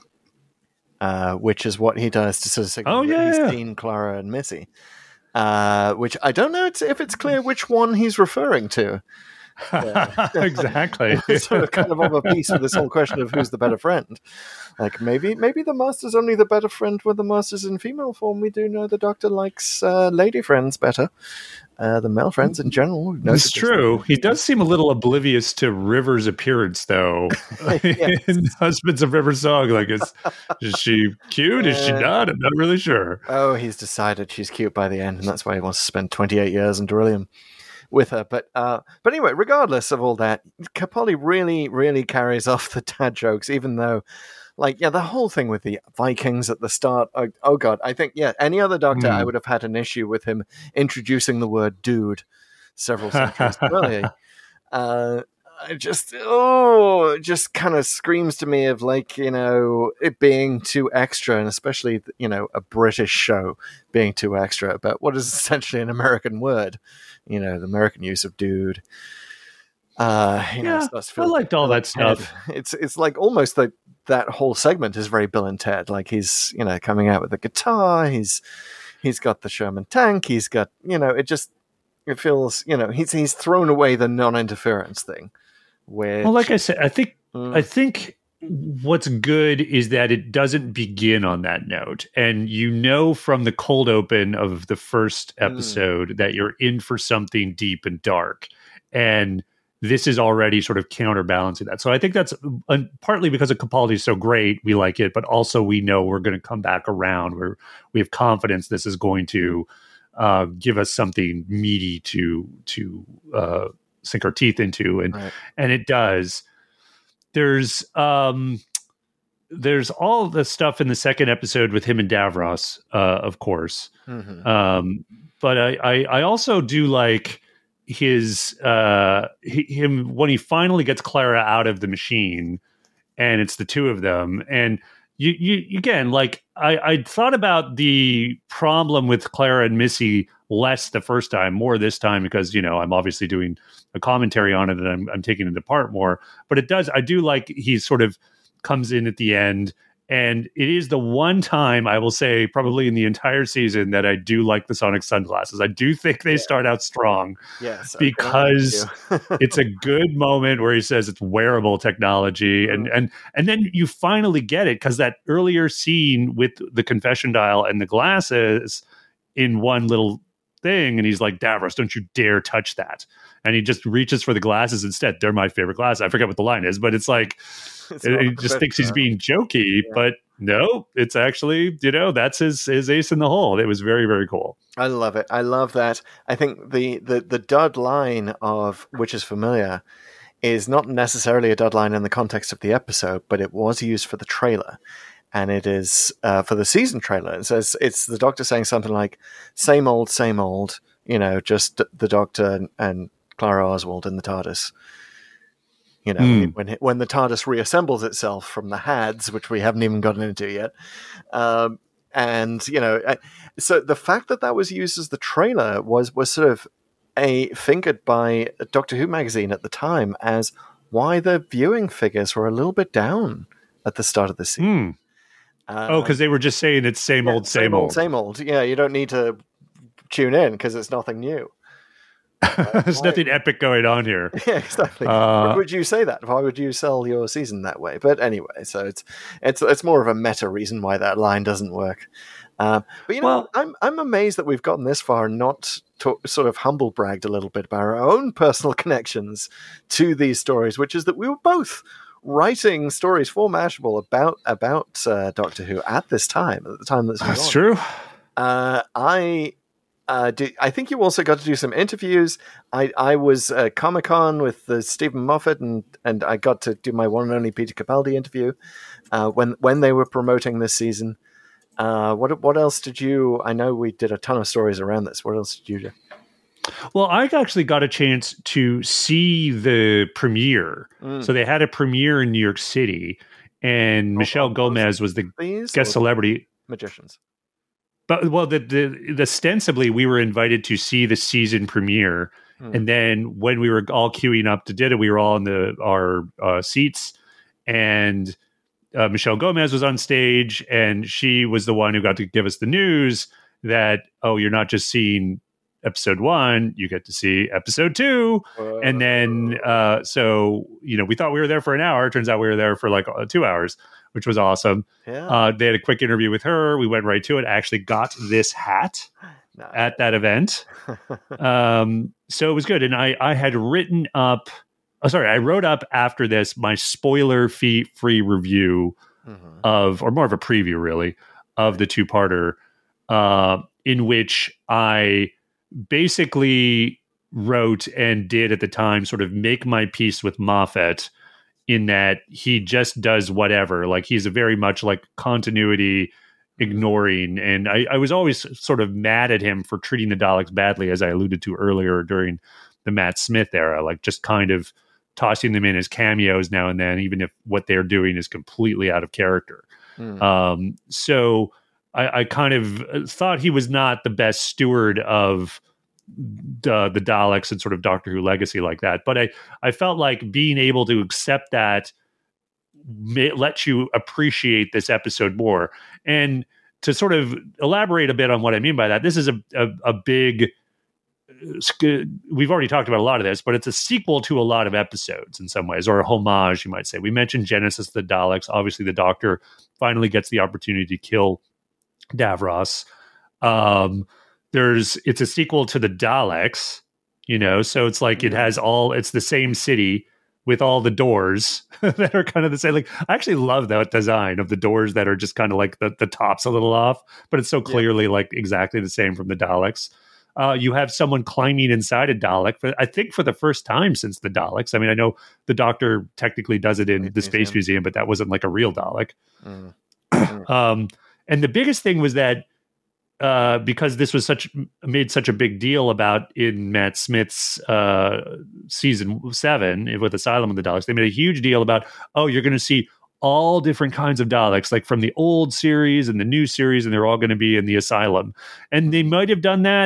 Uh, which is what he does to sort of signal oh, yeah, that he's yeah. seen Clara and Missy. Uh, which I don't know if it's clear which one he's referring to. Yeah. Exactly. Sort of kind of of a piece with this whole question of who's the better friend. Like maybe maybe the Master's only the better friend when the Master's in female form. We do know the Doctor likes uh, lady friends better uh, than male friends in general. It's true. He does seem a little oblivious to River's appearance, though. In Husbands of River Song, like, is, is she cute? Is she not? I'm not really sure. Oh, he's decided she's cute by the end, and that's why he wants to spend twenty-eight years in Beryllium with her. But uh, but anyway, regardless of all that, Capaldi really, really carries off the dad jokes, even though, like, yeah, the whole thing with the Vikings at the start, oh, oh God, I think, yeah, any other Doctor, mm. I would have had an issue with him introducing the word dude several centuries earlier. Uh, I just, oh, it just kind of screams to me of, like, you know, it being too extra, and especially, you know, a British show being too extra, but what is essentially an American word, you know, the American use of dude. Uh, you yeah, know, I liked all that stuff. It's it's like almost like that whole segment is very Bill and Ted. Like he's, you know, coming out with the guitar, he's he's got the Sherman tank, he's got, you know, it just, it feels, you know, he's he's thrown away the non-interference thing. Which, well, like I said, I think mm. I think what's good is that it doesn't begin on that note, and you know from the cold open of the first episode mm. that you're in for something deep and dark, and this is already sort of counterbalancing that. So I think that's uh, partly because of Capaldi is so great, we like it, but also we know we're going to come back around where we have confidence this is going to uh, give us something meaty to to. Uh, sink our teeth into, and right. and it does. There's um there's all the stuff in the second episode with him and Davros, uh, of course. Mm-hmm. Um, but I, I I also do like his uh he, him when he finally gets Clara out of the machine, and it's the two of them, and you you again, like I I thought about the problem with Clara and Missy less the first time, more this time because, you know, I'm obviously doing a commentary on it and I'm, I'm taking it apart more. But it does, I do like he sort of comes in at the end. And it is the one time I will say probably in the entire season that I do like the Sonic sunglasses. I do think they yeah. start out strong yes, because it's a good moment where he says it's wearable technology. And, and, and then you finally get it because that earlier scene with the confession dial and the glasses in one little thing. And he's like, Davros, don't you dare touch that. And he just reaches for the glasses instead. They're my favorite glasses. I forget what the line is, but it's like, he just thinks he's being jokey, yeah. but no, it's actually, you know, that's his, his ace in the hole. It was very, very cool. I love it. I love that. I think the, the, the dud line of Which Is Familiar is not necessarily a dud line in the context of the episode, but it was used for the trailer. And it is uh, for the season trailer. It says it's the Doctor saying something like, same old, same old, you know, just the Doctor and, and Clara Oswald in the TARDIS. You know, mm. when when the TARDIS reassembles itself from the Hads, which we haven't even gotten into yet. Um, and, you know, so the fact that that was used as the trailer was, was sort of a fingered by Doctor Who magazine at the time as why the viewing figures were a little bit down at the start of the season. Mm. Uh, oh, because they were just saying it's same yeah, old, same, same old. old. Same old. Yeah, you don't need to tune in because it's nothing new. Uh, There's nothing epic going on here. Yeah, exactly. Uh, Why would you say that? Why would you sell your season that way? But anyway, so it's it's it's more of a meta reason why that line doesn't work. Uh, but you know, well, I'm I'm amazed that we've gotten this far and not to, sort of humble bragged a little bit about our own personal connections to these stories, which is that we were both writing stories for Mashable about about uh, Doctor Who at this time, at the time that's that's on. true. Uh, I. Uh, do, I think you also got to do some interviews. I, I was at Comic-Con with uh, Stephen Moffat, and, and I got to do my one and only Peter Capaldi interview uh, when when they were promoting this season. Uh, what what else did you? I know we did a ton of stories around this. What else did you do? Well, I actually got a chance to see the premiere. Mm. So they had a premiere in New York City, and oh, Michelle oh, Gomez was the guest celebrity. Magicians. But well, the, the the ostensibly we were invited to see the season premiere, hmm. and then when we were all queuing up to did it, we were all in the our uh, seats, and uh, Michelle Gomez was on stage, and she was the one who got to give us the news that oh, you're not just seeing episode one, you get to see episode two, uh, and then uh, so you know we thought we were there for an hour. Turns out we were there for like uh, two hours. Which was awesome. Yeah. Uh, they had a quick interview with her. We went right to it. I actually got this hat nice. at that event. um, so it was good. And I, I had written up, oh, sorry, I wrote up after this my spoiler fee free review mm-hmm. of, or more of a preview really, of the two-parter, uh, in which I basically wrote and did at the time sort of make my peace with Moffat in that he just does whatever. Like he's a very much like continuity ignoring. And I, I was always sort of mad at him for treating the Daleks badly, as I alluded to earlier during the Matt Smith era, like just kind of tossing them in as cameos now and then, even if what they're doing is completely out of character. Mm. Um, so I, I kind of thought he was not the best steward of Uh, the Daleks and sort of Doctor Who legacy like that. But I, I felt like being able to accept that may, lets you appreciate this episode more. And to sort of elaborate a bit on what I mean by that, this is a, a, a big, we've already talked about a lot of this, but it's a sequel to a lot of episodes in some ways, or a homage, you might say. We mentioned Genesis of the Daleks. Obviously, the Doctor finally gets the opportunity to kill Davros. Um, There's it's a sequel to the Daleks, you know, so it's like it has all it's the same city with all the doors that are kind of the same. Like I actually love that design of the doors that are just kind of like the, the tops a little off, but it's so clearly yeah. like exactly the same from the Daleks. Uh, you have someone climbing inside a Dalek, for, I think for the first time since the Daleks. I mean, I know the Doctor technically does it in the, the Space Museum, but that wasn't like a real Dalek. Mm. Mm. um, and the biggest thing was that Uh, because this was such made such a big deal about in Matt Smith's uh, season seven with Asylum of the Daleks, they made a huge deal about, oh, you're going to see all different kinds of Daleks, like from the old series and the new series, and they're all going to be in the Asylum. And they might have done that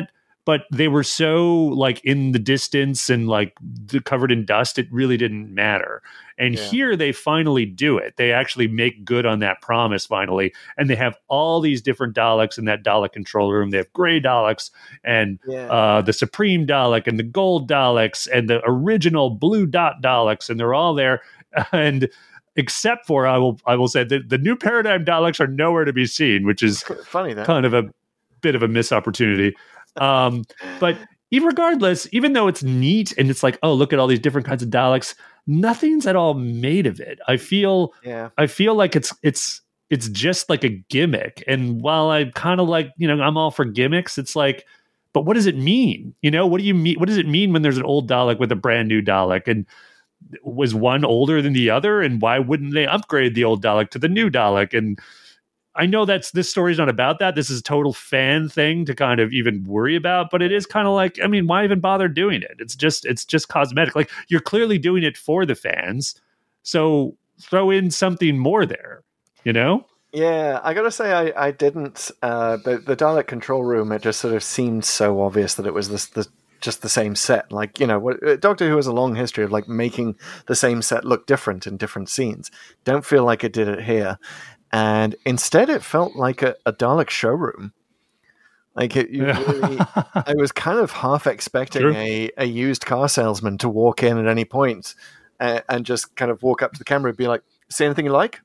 but they were so like in the distance and like d- covered in dust, it really didn't matter. And Yeah. here they finally do it. They actually make good on that promise finally. And they have all these different Daleks in that Dalek control room. They have gray Daleks and Yeah. uh, the Supreme Dalek and the gold Daleks and the original blue dot Daleks. And they're all there. And except for, I will I will say that the new paradigm Daleks are nowhere to be seen, which is Funny that. kind of a bit of a missed opportunity. Um, but even regardless, even though it's neat and it's like, oh, look at all these different kinds of Daleks, nothing's at all made of it. I feel, Yeah. I feel like it's it's it's just like a gimmick. And while I kind of like, you know, I'm all for gimmicks, it's like, but what does it mean? You know, what do you mean? What does it mean when there's an old Dalek with a brand new Dalek? And was one older than the other? And why wouldn't they upgrade the old Dalek to the new Dalek? And I know that's this story's not about that. This is a total fan thing to kind of even worry about, but it is kind of like, I mean, why even bother doing it? It's just, it's just cosmetic. Like you're clearly doing it for the fans. So throw in something more there, you know? Yeah, I gotta say, I, I didn't. Uh, the the Dalek control room, it just sort of seemed so obvious that it was this the just the same set. Like, you know, what, Doctor Who has a long history of like making the same set look different in different scenes. Don't feel like it did it here, and instead it felt like a, a Dalek showroom. Like it, you really, I was kind of half expecting Sure. a, a used car salesman to walk in at any point and, and just kind of walk up to the camera and be like, "See anything you like?"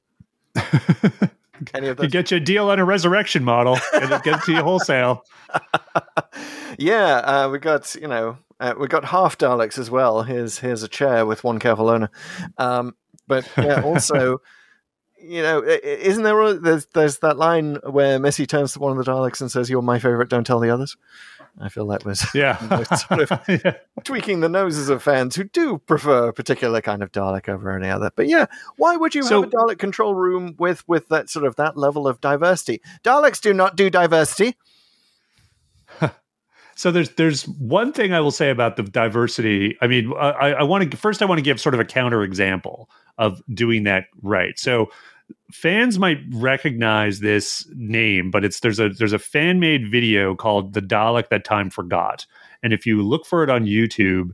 Any of You those? get you a deal on a resurrection model and it gets to you wholesale. Yeah, uh, we got you know uh, we got half Daleks as well. Here's here's a chair with one careful owner. Um, but yeah, also, you know, i- i- isn't there a- there's there's that line where Missy turns to one of the Daleks and says, "You're my favorite. Don't tell the others." I feel that was Yeah. sort of Yeah. tweaking the noses of fans who do prefer a particular kind of Dalek over any other. But yeah, why would you So- have a Dalek control room with with that sort of that level of diversity? Daleks do not do diversity. So there's there's one thing I will say about the diversity. I mean, I, I want to first I want to give sort of a counter example of doing that right. So fans might recognize this name, but it's there's a there's a fan made video called "The Dalek That Time Forgot," and if you look for it on YouTube,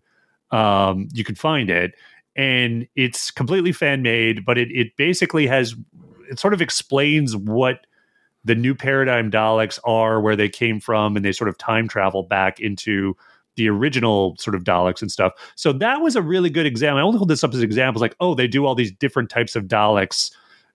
um, you can find it, and it's completely fan made, but it it basically has it sort of explains what the new paradigm Daleks are, where they came from, and they sort of time travel back into the original sort of Daleks and stuff. So that was a really good example. I only hold this up as examples, like, oh, they do all these different types of Daleks.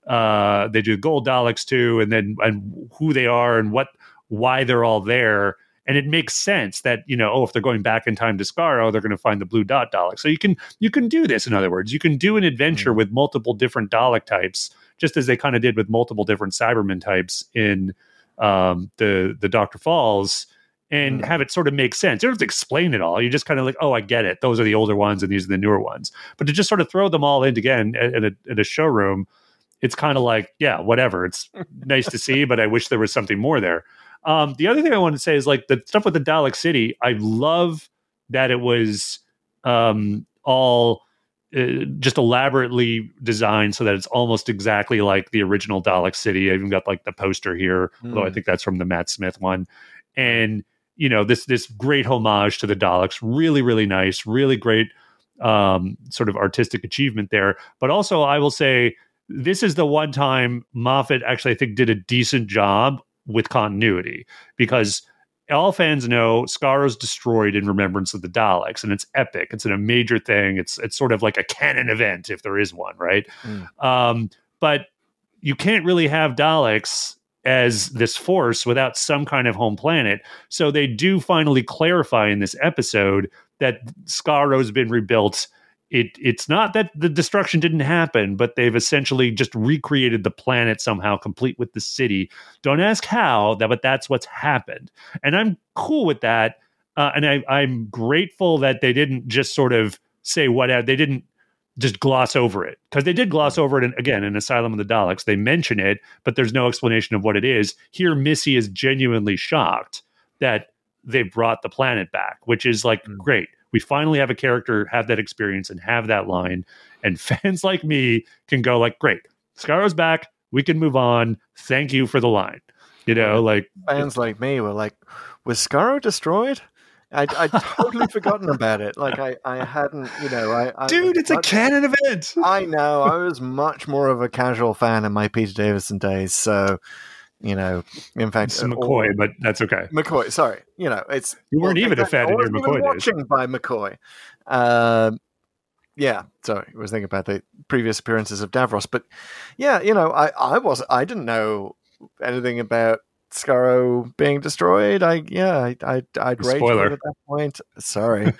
Uh, they do gold Daleks too, and then and who they are and what why they're all there. And it makes sense that, you know, oh, if they're going back in time to Skaro, they're going to find the blue dot Dalek. So you can you can do this. In other words, you can do an adventure with multiple different Dalek types, just as they kind of did with multiple different Cyberman types in um, the the Doctor Falls, and have it sort of make sense. You don't have to explain it all. You just kind of like, oh, I get it. Those are the older ones, and these are the newer ones. But to just sort of throw them all in again in a, in a showroom, it's kind of like, yeah, whatever. It's nice to see, but I wish there was something more there. Um, the other thing I want to say is like the stuff with the Dalek City. I love that it was um, all uh, just elaborately designed so that it's almost exactly like the original Dalek City. I even got like the poster here, Mm. although I think that's from the Matt Smith one. And you know, this this great homage to the Daleks, really, really nice, really great um, sort of artistic achievement there. But also, I will say this is the one time Moffat actually, I think, did a decent job with continuity, because all fans know Skaro's destroyed in remembrance of the Daleks, and it's epic. It's a major thing. It's it's sort of like a canon event, if there is one, right? Mm. Um, but you can't really have Daleks as this force without some kind of home planet. So they do finally clarify in this episode that Skaro's been rebuilt. It it's not that the destruction didn't happen, but they've essentially just recreated the planet somehow, complete with the city. Don't ask how, that, but that's what's happened. And I'm cool with that. Uh, and I, I'm grateful that they didn't just sort of say whatever. They didn't just gloss over it, because they did gloss over it. And again, in Asylum of the Daleks, they mention it, but there's no explanation of what it is. Here, Missy is genuinely shocked that they brought the planet back, which is like, Mm. great. We finally have a character have that experience and have that line, and fans like me can go like, great, Skaro's back. We can move on. Thank you for the line, You know, like fans like me were like, was Skaro destroyed? I'd, I'd totally forgotten about it. Like I, I hadn't, you know, I, I dude, it's much, a canon event. I know. I was much more of a casual fan in my Peter Davison days. So, you know, in fact, it's McCoy, all, but that's okay. McCoy, sorry. You know, it's you weren't well, even a fan in your McCoy days. Watching by McCoy. Uh, yeah, sorry, I was thinking about the previous appearances of Davros, but yeah, you know, I, I was, I didn't know anything about Skaro being destroyed. I yeah, I I I'd rage at that point. Sorry.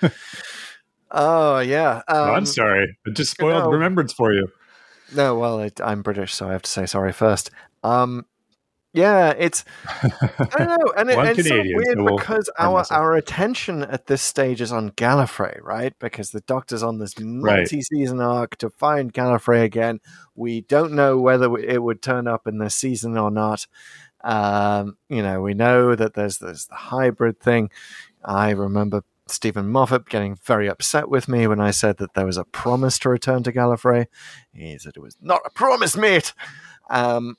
Oh yeah. Um, no, I'm sorry. I just spoiled no, remembrance for you. No, well, it, I'm British, so I have to say sorry first. Um, yeah, it's I don't know, and, well, it, and it's so weird so we'll because our our attention at this stage is on Gallifrey, right? Because the Doctor's on this multi-season right. arc to find Gallifrey again. We don't know whether it would turn up in this season or not. Um, you know, we know that there's there's the hybrid thing. I remember Stephen Moffat getting very upset with me when I said that there was a promise to return to Gallifrey. He said it was not a promise, mate. Um,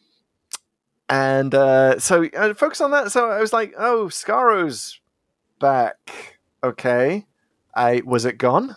and uh, so I focused on that. So I was like, oh, Skaro's back. Okay. I was it gone?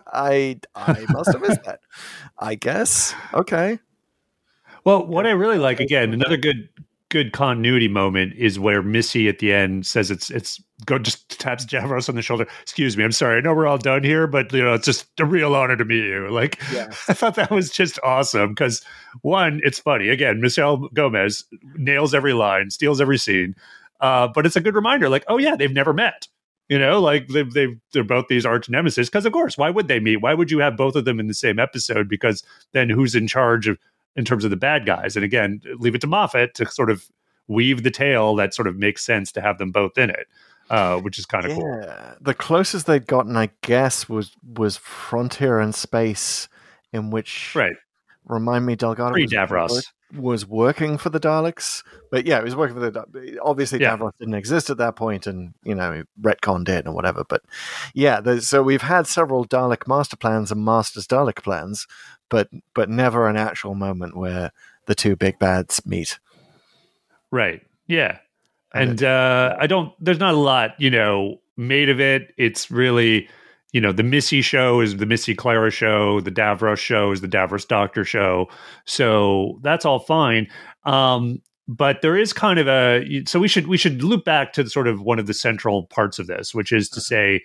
I I must have missed that. I guess. Okay. Well, what I really like, again, another good good continuity moment is where Missy at the end says it's it's go just taps Davros on the shoulder. Excuse me, I'm sorry. I know we're all done here, but you know it's just a real honor to meet you. Like yeah. I thought that was just awesome because one, it's funny. Again, Michelle Gomez nails every line, steals every scene. Uh, but it's a good reminder. Like, oh yeah, they've never met. You know, like they've, they've they're both these arch nemesis. Because of course, why would they meet? Why would you have both of them in the same episode? Because then who's in charge of in terms of the bad guys? And again, leave it to Moffat to sort of weave the tale that sort of makes sense to have them both in it, uh, which is kind of yeah. cool. The closest they'd gotten, I guess, was was Frontier and Space, in which right. Remind me, Delgado Pre was, Davros work, was working for the Daleks, but yeah, he was working for the. Obviously, yeah. Davros didn't exist at that point, and you know, retconned it or whatever. But yeah, so we've had several Dalek master plans and Masters Dalek plans, but but never an actual moment where the two big bads meet. Right. Yeah. And uh, I don't, there's not a lot, you know, made of it. It's really, you know, the Missy show is the Missy Clara show. The Davros show is the Davros Doctor show. So that's all fine. Um, but there is kind of a, so we should, we should loop back to the sort of one of the central parts of this, which is to say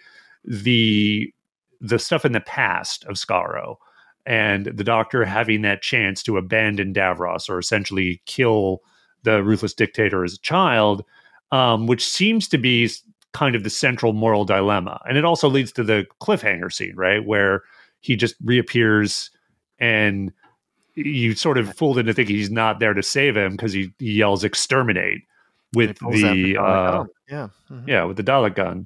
the, the stuff in the past of Skaro and the Doctor having that chance to abandon Davros or essentially kill the ruthless dictator as a child, um, which seems to be kind of the central moral dilemma. And it also leads to the cliffhanger scene, right? Where he just reappears and you sort of fooled into thinking he's not there to save him because he, he yells exterminate with the, the uh, yeah. Mm-hmm. yeah, with the Dalek gun.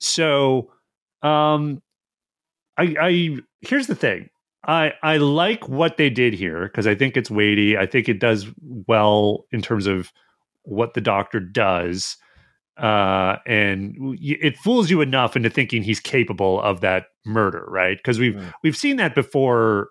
So um, I, I here's the thing. I, I like what they did here because I think it's weighty. I think it does well in terms of what the Doctor does. Uh, and it fools you enough into thinking he's capable of that murder, right? Because we've mm. we've seen that before,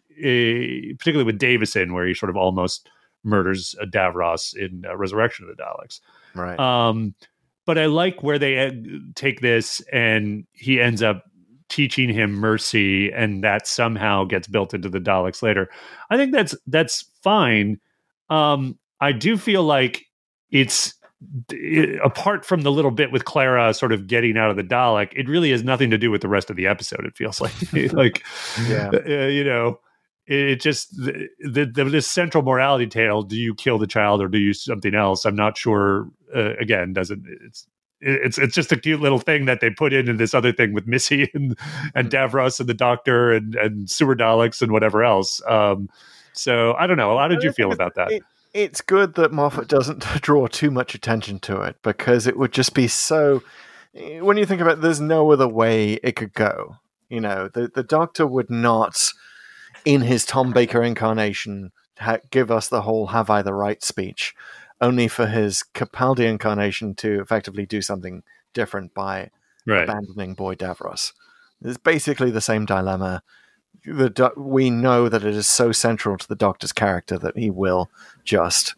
uh, particularly with Davison, where he sort of almost murders a Davros in uh, Resurrection of the Daleks. Right. Um, but I like where they uh, take this and he ends up teaching him mercy, and that somehow gets built into the Daleks later. I think that's that's fine. Um, I do feel like it's it, apart from the little bit with Clara sort of getting out of the Dalek, it really has nothing to do with the rest of the episode. It feels like, like yeah, uh, you know, it, it just the, the, the this central morality tale: do you kill the child or do you something else? I'm not sure. Uh, again, doesn't it's. It's it's just a cute little thing that they put in in this other thing with Missy and, and Davros and the Doctor and, and sewer Daleks and whatever else. Um, so I don't know. How did you feel about that? It, it's good that Moffat doesn't draw too much attention to it because it would just be so. When you think about it, there's no other way it could go. You know, the the Doctor would not, in his Tom Baker incarnation, ha- give us the whole "Have I the right?" speech. Only for his Capaldi incarnation to effectively do something different by right. abandoning Boy Davros. It's basically the same dilemma. The do- we know that it is so central to the Doctor's character that he will just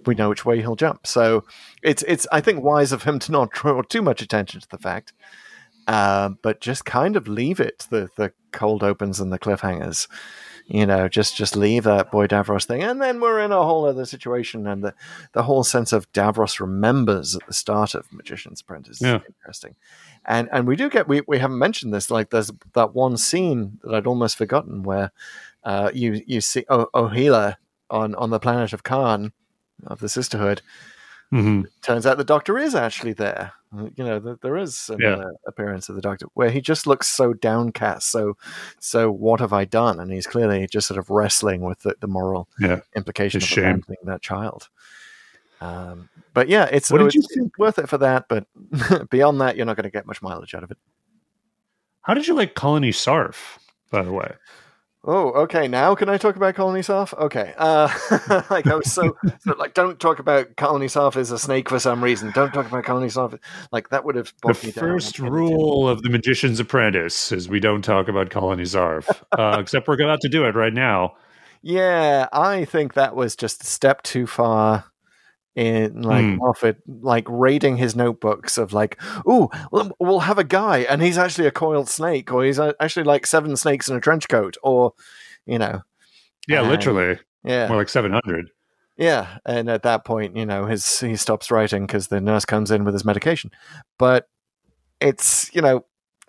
we know which way he'll jump. So it's it's I think wise of him to not draw too much attention to the fact, uh, but just kind of leave it the the cold opens and the cliffhangers. You know, just just leave that boy Davros thing, and then we're in a whole other situation, and the the whole sense of Davros remembers at the start of Magician's Apprentice yeah. is interesting. And and we do get we, we haven't mentioned this, like there's that one scene that I'd almost forgotten where uh, you you see o- Ohila on, on the planet of Khan of the Sisterhood. Mm-hmm. Turns out the Doctor is actually there. You know, th- there is another yeah. appearance of the Doctor where he just looks so downcast. So, so what have I done? And he's clearly just sort of wrestling with the, the moral yeah. implication His of shame. abandoning that child. Um, but yeah, it's, what so did you it's think? worth it for that. But beyond that, you're not going to get much mileage out of it. How did you like Colony Sarf, by the way? Oh, okay. Now can I talk about Colony Sarf? Okay. Uh, like I was so, so like, don't talk about Colony Sarf as a snake for some reason. Don't talk about Colony Sarf. Like that would have bogged the me down. first rule of the Magician's Apprentice is we don't talk about Colony Sarf, uh, except we're about to do it right now. Yeah, I think that was just a step too far in like Mm. Moffat, like raiding his notebooks of like, oh, we'll have a guy and he's actually a coiled snake, or he's actually like seven snakes in a trench coat, or you know, Yeah, and, literally. yeah, More like seven hundred. yeah. And at that point, you know, his he stops writing because the nurse comes in with his medication. But it's, you know,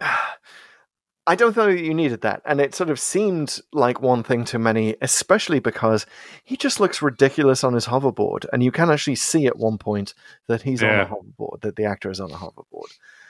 I don't think you needed that. And it sort of seemed like one thing too many, especially because he just looks ridiculous on his hoverboard. And you can actually see at one point that he's Yeah. on a hoverboard, that the actor is on a hoverboard.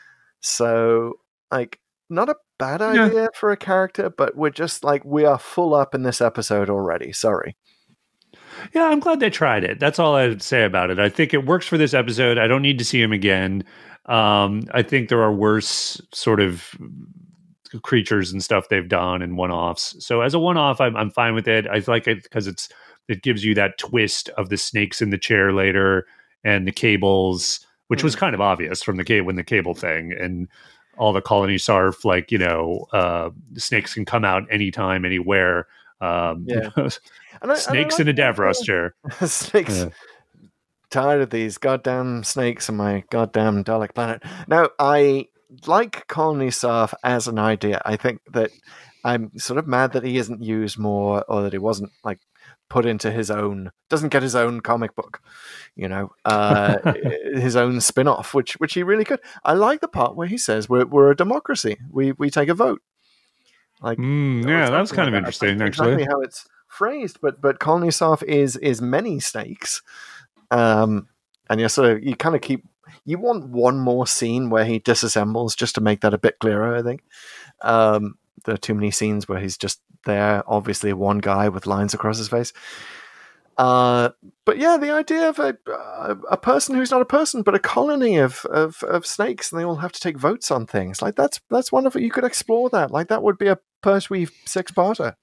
So, like, not a bad Yeah. idea for a character, but we're just like, we are full up in this episode already. Sorry. Yeah, I'm glad they tried it. That's all I'd say about it. I think it works for this episode. I don't need to see him again. Um, I think there are worse sort of creatures and stuff they've done and one-offs. So as a one-off, I'm I'm fine with it. I like it because it's it gives you that twist of the snakes in the chair later and the cables, which was kind of obvious from the cable when the cable thing and all the Colony Sarf, like, you know, uh, snakes can come out anytime, anywhere. Um, Yeah. you know, And I- snakes and I in a like Davros that, chair. uh, snakes. Yeah. Tired of these goddamn snakes on my goddamn Dalek planet. Now, I like Colony Sarf as an idea. I think that I'm sort of mad that he isn't used more, or that he wasn't like put into his own, doesn't get his own comic book, you know, uh, his own spin-off, which which he really could. I like the part where he says we're we're a democracy. We we take a vote. Like, Mm, or yeah, that was something kind of like interesting, That's actually. exactly how it's phrased, but but Colony Sarf is is many snakes, um, and you sort of you kind of keep you want one more scene where he disassembles just to make that a bit clearer. I think um, there are too many scenes where he's just there, obviously one guy with lines across his face. Uh, but yeah, the idea of a a, a person who's not a person, but a colony of, of of snakes, and they all have to take votes on things, like that's that's wonderful. You could explore that. Like that would be a Pertwee six-parter.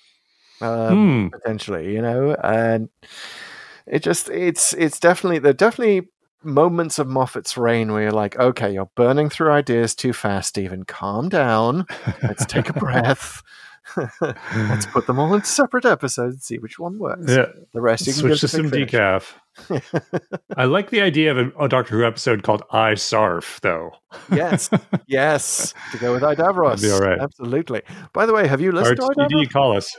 Um, Hmm. potentially, you know, and it just it's it's definitely there are definitely moments of Moffat's reign where you're like, okay, you're burning through ideas too fast, Stephen. Calm down. Let's take a breath. Let's put them all in separate episodes and see which one works. Yeah. The rest you can Switch give to to some Big Finish. decaf. I like the idea of a, a Doctor Who episode called I Sarf, though. Yes, yes, to go with Idavros. That'd be all right. Absolutely. By the way, have you listened to R T D, Idavros? call us.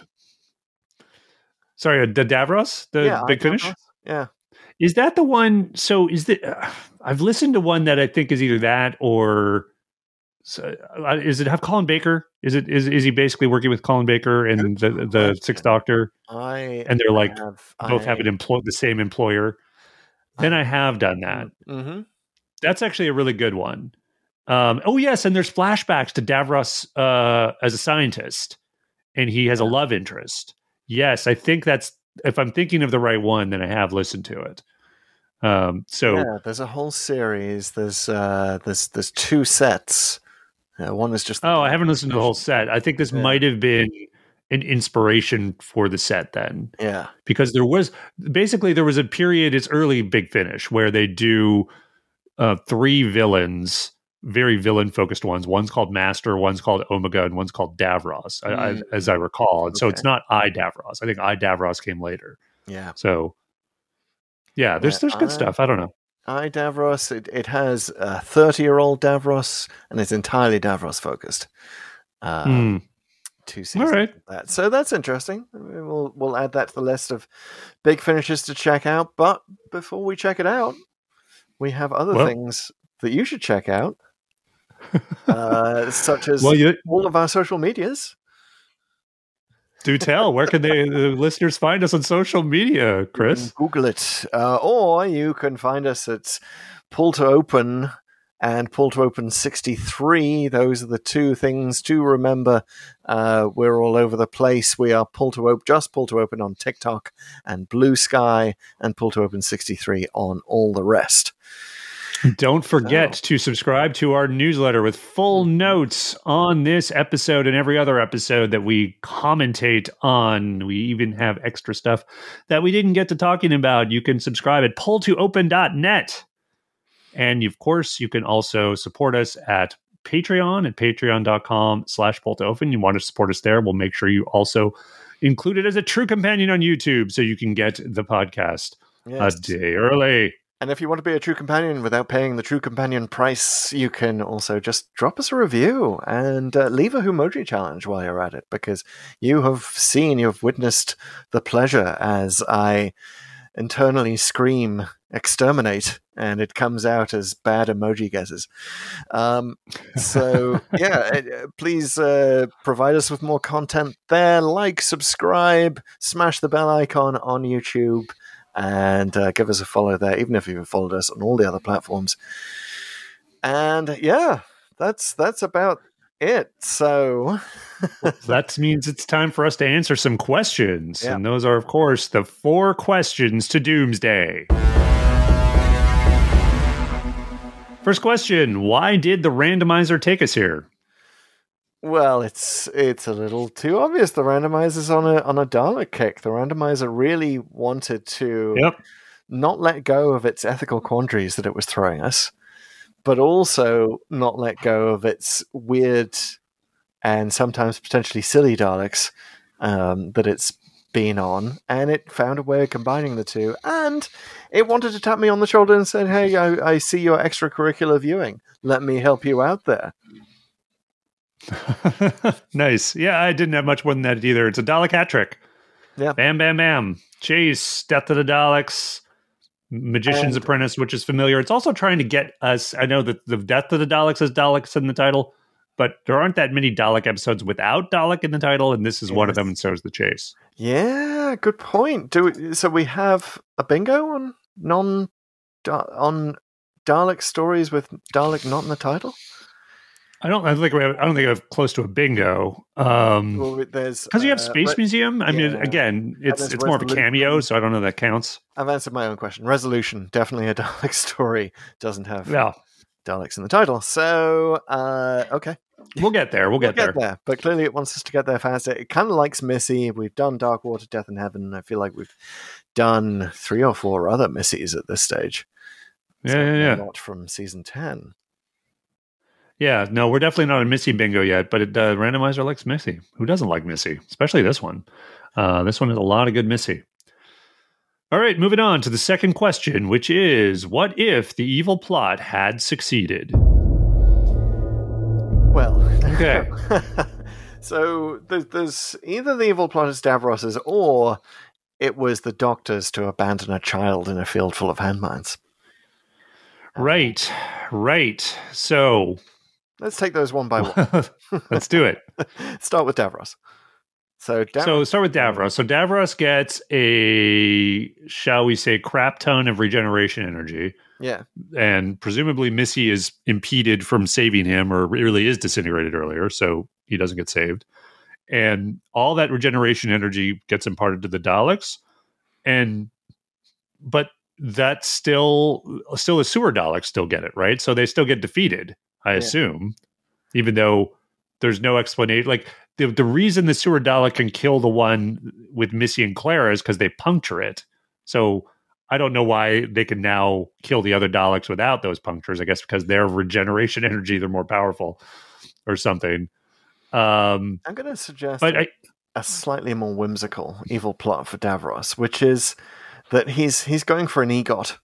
Sorry, uh, the Davros, the Yeah, Big Finish. Idavros. Yeah. Is that the one? So is the? Uh, I've listened to one that I think is either that or so, uh, is it have Colin Baker? Is it is is he basically working with Colin Baker and the the Sixth Doctor? I And they're like have, both I, have an employ the same employer. Then I have done that. Mm-hmm. That's actually a really good one. Um, oh yes, and there's flashbacks to Davros uh, as a scientist, and he has a love interest. Yes, I think that's if I'm thinking of the right one, then I have listened to it. Um, so Yeah, there's a whole series. There's uh, there's there's two sets. Uh, one is just the oh, I haven't listened to the whole set. I think this Yeah. might have been an inspiration for the set then. yeah. Because there was basically there was a period, it's early Big Finish, where they do uh, three villains, very villain focused ones. One's called Master, one's called Omega, and one's called Davros, I, I, Mm. as I recall. And so Okay. it's not I Davros. I think I Davros came later. Yeah. So Yeah, there's Yeah, there's good I- stuff. I don't know. I Davros. It, it has a thirty-year-old Davros, and it's entirely Davros focused. Um, Hmm. Two seasons All right. of that, so that's interesting. We'll we'll add that to the list of big finishes to check out. But before we check it out, we have other Well- things that you should check out, uh, such as Well, you all of our social medias. do tell. Where can they the listeners find us on social media, You Chris? can Google it, uh, or you can find us at Pull to Open and Pull to Open sixty-three. Those are the two things to remember. Uh, we're all over the place. We are Pull to Open, just Pull to Open on TikTok and Blue Sky, and Pull to Open sixty-three on all the rest. Don't forget to subscribe to our newsletter with full notes on this episode and every other episode that we commentate on. We even have extra stuff that we didn't get to talking about. You can subscribe at pull to open dot net. And of course, you can also support us at Patreon at patreon.com slash pull to open. You want to support us there, we'll make sure you also include it as a true companion on YouTube so you can get the podcast Yes. a day early. And if you want to be a true companion without paying the true companion price, you can also just drop us a review and uh, leave a Humoji challenge while you're at it, because you have seen, you've witnessed the pleasure as I internally scream exterminate, and it comes out as bad emoji guesses. Um, so yeah, uh, please uh, provide us with more content there. Like, subscribe, smash the bell icon on YouTube, and uh, give us a follow there, even if you've followed us on all the other platforms. And yeah, that's that's about it. So That means it's time for us to answer some questions. Yeah. And those are, of course, the four questions to Doomsday. First question, why did the randomizer take us here? Well, it's it's a little too obvious. The randomizer's on a on a Dalek kick. The randomizer really wanted to Yep. not let go of its ethical quandaries that it was throwing us, but also not let go of its weird and sometimes potentially silly Daleks um, that it's been on. And it found a way of combining the two. And it wanted to tap me on the shoulder and said, "Hey, I, I see your extracurricular viewing. Let me help you out there." Nice. Yeah, I didn't have much more than that either. It's a Dalek hat trick. Yeah. Bam, bam, bam. Chase, Death of the Daleks, Magician's And- Apprentice, which is familiar. It's also trying to get us. I know that the Death of the Daleks has Daleks in the title, but there aren't that many Dalek episodes without Dalek in the title, and this is one of Yes. them, and so is the Chase. Yeah, good point. Do we, so we have a bingo on non on Dalek stories with Dalek not in the title? I don't. I think we have, I don't think I have close to a bingo. Um, Well, there's because you have uh, Space re- Museum. I mean, yeah. again, it's there's it's more of a Resolution. cameo, so I don't know if that counts. I've answered my own question. Resolution, definitely a Dalek story, doesn't have Well, Daleks in the title. So, uh, okay. we'll get there. We'll get We'll there. get there. But clearly it wants us to get there faster. It kind of likes Missy. We've done Dark Water, Death in Heaven. I feel like we've done three or four other Missies at this stage. Yeah, yeah, yeah. Not from season ten. Yeah, no, we're definitely not a Missy bingo yet, but it, uh, randomizer likes Missy. Who doesn't like Missy? Especially this one. Uh, this one has a lot of good Missy. All right, moving on to the second question, which is, what if the evil plot had succeeded? Well, Okay. so there's, there's either the evil plot is Davros's, or it was the Doctor's to abandon a child in a field full of landmines. Right, right. So Let's take those one by one. let's do it. Start with Davros. So, Davros, So start with Davros. So Davros gets a, shall we say, crap ton of regeneration energy. yeah, And presumably Missy is impeded from saving him, or really is disintegrated earlier, so he doesn't get saved. And all that regeneration energy gets imparted to the Daleks, and but that's still still the sewer Daleks still get it, right? So they still get defeated, I Yeah. assume, even though there's no explanation. Like the the reason the sewer Dalek can kill the one with Missy and Clara is because they puncture it. So I don't know why they can now kill the other Daleks without those punctures. I guess because their regeneration energy, they're more powerful or something. Um, I'm going to suggest but a, I, a slightly more whimsical evil plot for Davros, which is that he's he's going for an EGOT.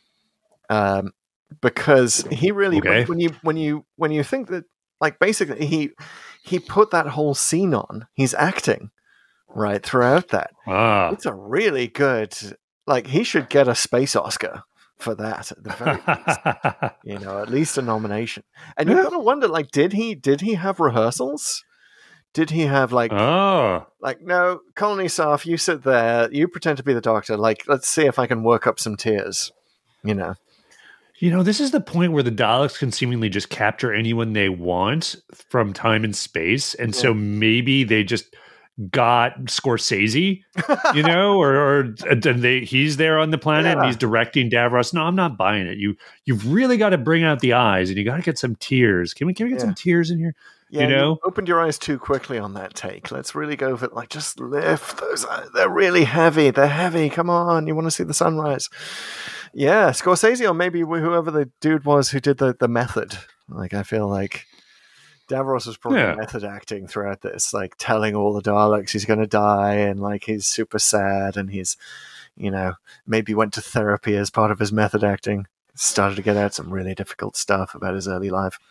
Um, because he really Okay. when you when you when you think that like basically he he put that whole scene on, he's acting right throughout that. Ah. It's a really good like he should get a space Oscar for that at the very least. You know, at least a nomination. And you gotta wonder, like, did he did he have rehearsals? Did he have like Oh. like no, Colony Soph, you sit there, you pretend to be the Doctor, like let's see if I can work up some tears. You know. You know, this is the point where the Daleks can seemingly just capture anyone they want from time and space. And so maybe they just got Scorsese, you know, or, or and they, he's there on the planet Yeah. and he's directing Davros. No, I'm not buying it. You, you've really got to bring out the eyes and you got to get some tears. Can we, can we get Yeah. some tears in here? Yeah, you know, opened your eyes too quickly on that take. Let's really go for it. Like, just lift those eyes. They're really heavy. They're heavy. Come on. You want to see the sunrise. Yeah, Scorsese or maybe wh- whoever the dude was who did the, the method. Like, I feel like Davros was probably Yeah. method acting throughout this, like telling all the Daleks he's going to die and like he's super sad and he's, you know, maybe went to therapy as part of his method acting. Started to get out some really difficult stuff about his early life.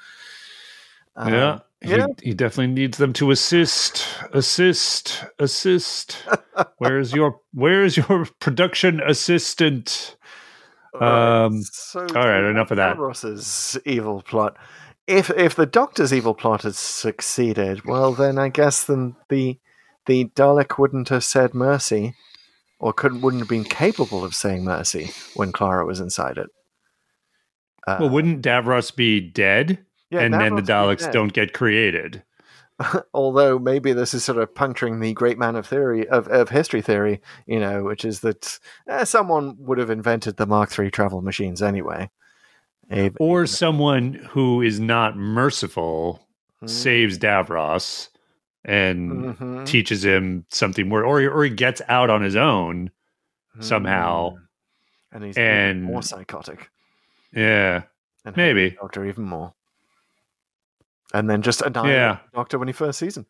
Um, yeah. yeah. He, he definitely needs them to assist, assist, assist. Where's your, where's your production assistant? Um, so all right, enough of that. Ross's evil plot. If if the Doctor's evil plot had succeeded, well, then I guess then the the Dalek wouldn't have said mercy, or couldn't wouldn't have been capable of saying mercy when Clara was inside it. Uh, Well, wouldn't Davros be dead? Yeah, and then the Davros would be Daleks dead. don't get created. Although maybe this is sort of puncturing the great man of theory of, of history theory, you know, which is that eh, someone would have invented the Mark three travel machines anyway. A- Or someone who is not merciful saves Davros and Mhm. teaches him something more, or, or he gets out on his own somehow. and he's and- even more psychotic. Yeah, And maybe. hates the Doctor even more. And then just annihilate Yeah. the Doctor when he first sees him.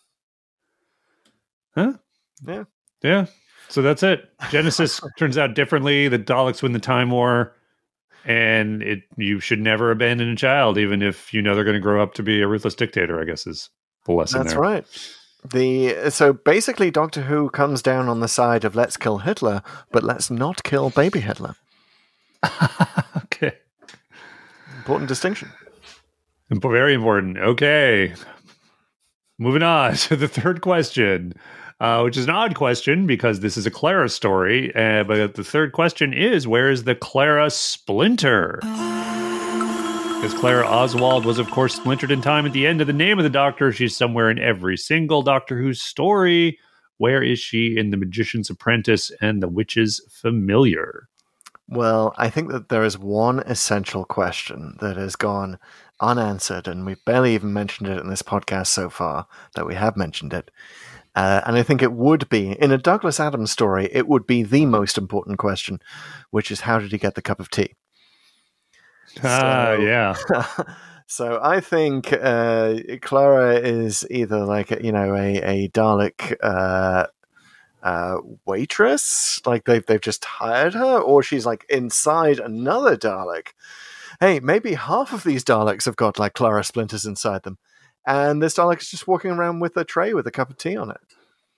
Huh? Yeah. Yeah. So that's it. Genesis turns out differently. The Daleks win the Time War. And it you should never abandon a child, even if you know they're going to grow up to be a ruthless dictator, I guess is the lesson That's there. right. The so basically Doctor Who comes down on the side of let's kill Hitler, but let's not kill baby Hitler. Okay. Important distinction. Very important. Okay. Moving on to the third question, uh, which is an odd question because this is a Clara story. Uh, but the third question is, where is the Clara splinter? Because Clara Oswald was, of course, splintered in time at the end of The Name of the Doctor. She's somewhere in every single Doctor Who story. Where is she in The Magician's Apprentice and The Witch's Familiar? Well, I think that there is one essential question that has gone unanswered, and we've barely even mentioned it in this podcast so far, that we have mentioned it. Uh, and I think it would be, in a Douglas Adams story, it would be the most important question, which is how did he get the cup of tea? Ah, So- yeah. So I think uh, Clara is either like, you know, a, a Dalek uh, uh, waitress, like they've, they've just hired her, or she's like inside another Dalek. Hey, maybe half of these Daleks have got like Clara splinters inside them. And this Dalek is just walking around with a tray with a cup of tea on it.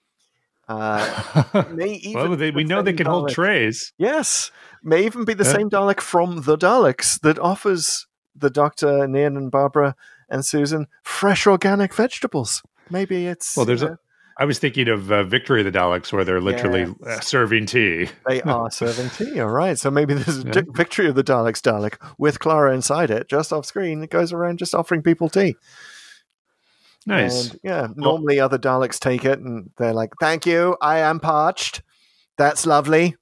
Uh, may even well, they, be we the know they same can hold Dalek- trays. Yes, may even be the Yeah. same Dalek from the Daleks that offers the Doctor, Nian and Barbara and Susan fresh organic vegetables. Maybe it's Well, there's you a. know, I was thinking of uh, Victory of the Daleks, where they're literally Yes. uh, serving tea. they are serving tea. All right, so maybe there's a Yeah. di- Victory of the Daleks Dalek with Clara inside it, just off screen. It goes around just offering people tea. Nice. And, yeah, normally other Daleks take it and they're like, "Thank you, I am parched. That's lovely."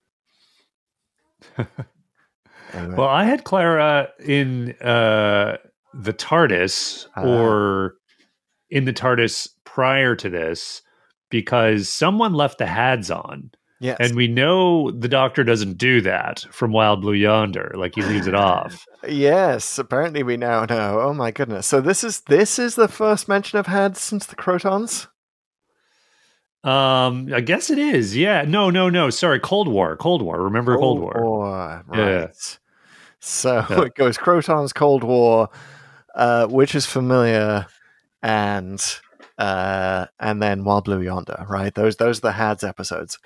Anyway. Well, I had Clara in uh, the TARDIS Ah. or in the TARDIS prior to this because someone left the H A Ds on. Yes. And we know the Doctor doesn't do that from Wild Blue Yonder. Like he leaves it off. Yes, apparently we now know. Oh my goodness! So this is this is the first mention of H A D since the Crotons. Um, I guess it is. Yeah. No, no, no. Sorry. Cold War. Cold War. Remember Cold, Cold War? War. Right. Yeah. So Yeah. it goes Croton's Cold War, uh, which is familiar, and uh, and then Wild Blue Yonder. Right. Those those are the H A D S episodes.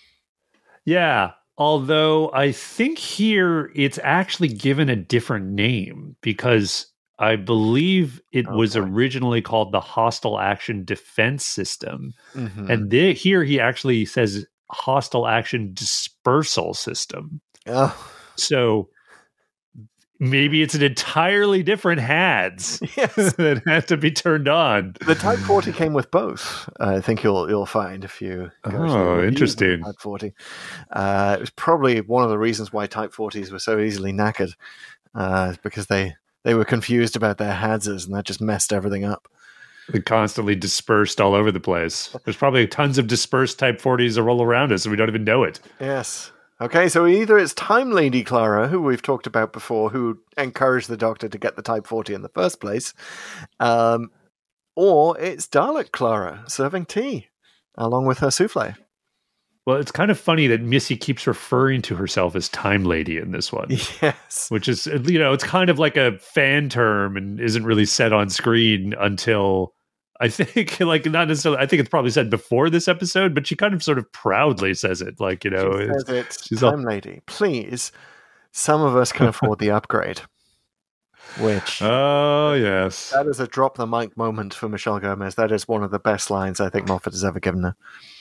Yeah. Although I think here it's actually given a different name because I believe it Oh, was boy. originally called the Hostile Action Defense System. Mhm. And the, here he actually says Hostile Action Dispersal System. Oh. So maybe it's an entirely different H A D S Yes. that had to be turned on. The Type forty came with both. I think you'll you'll find if you go to the Oh, reviews of interesting. Type forty. Uh, it was probably one of the reasons why Type forties were so easily knackered, uh, because they they were confused about their H A D Ss and that just messed everything up. They're constantly dispersed all over the place. There's probably tons of dispersed Type forties all around us and we don't even know it. Yes. Okay, so either it's Time Lady Clara, who we've talked about before, who encouraged the Doctor to get the Type forty in the first place, um, or it's Dalek Clara serving tea along with her souffle. Well, it's kind of funny that Missy keeps referring to herself as Time Lady in this one, Yes. which is, you know, it's kind of like a fan term and isn't really said on screen until I think, like, not necessarily, I think it's probably said before this episode, but she kind of sort of proudly says it, like, you know, She it's, says it, she's all- Time Lady, please, some of us can afford the upgrade. Which, oh, yes. that is a drop the mic moment for Michelle Gomez. That is one of the best lines I think Moffat has ever given her.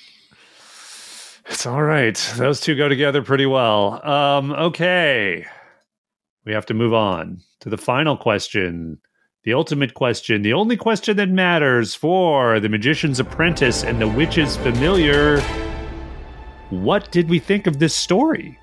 It's all right. Those two go together pretty well. Um, okay. We have to move on to the final question. The ultimate question. The only question that matters for The Magician's Apprentice and The Witch's Familiar. What did we think of this story?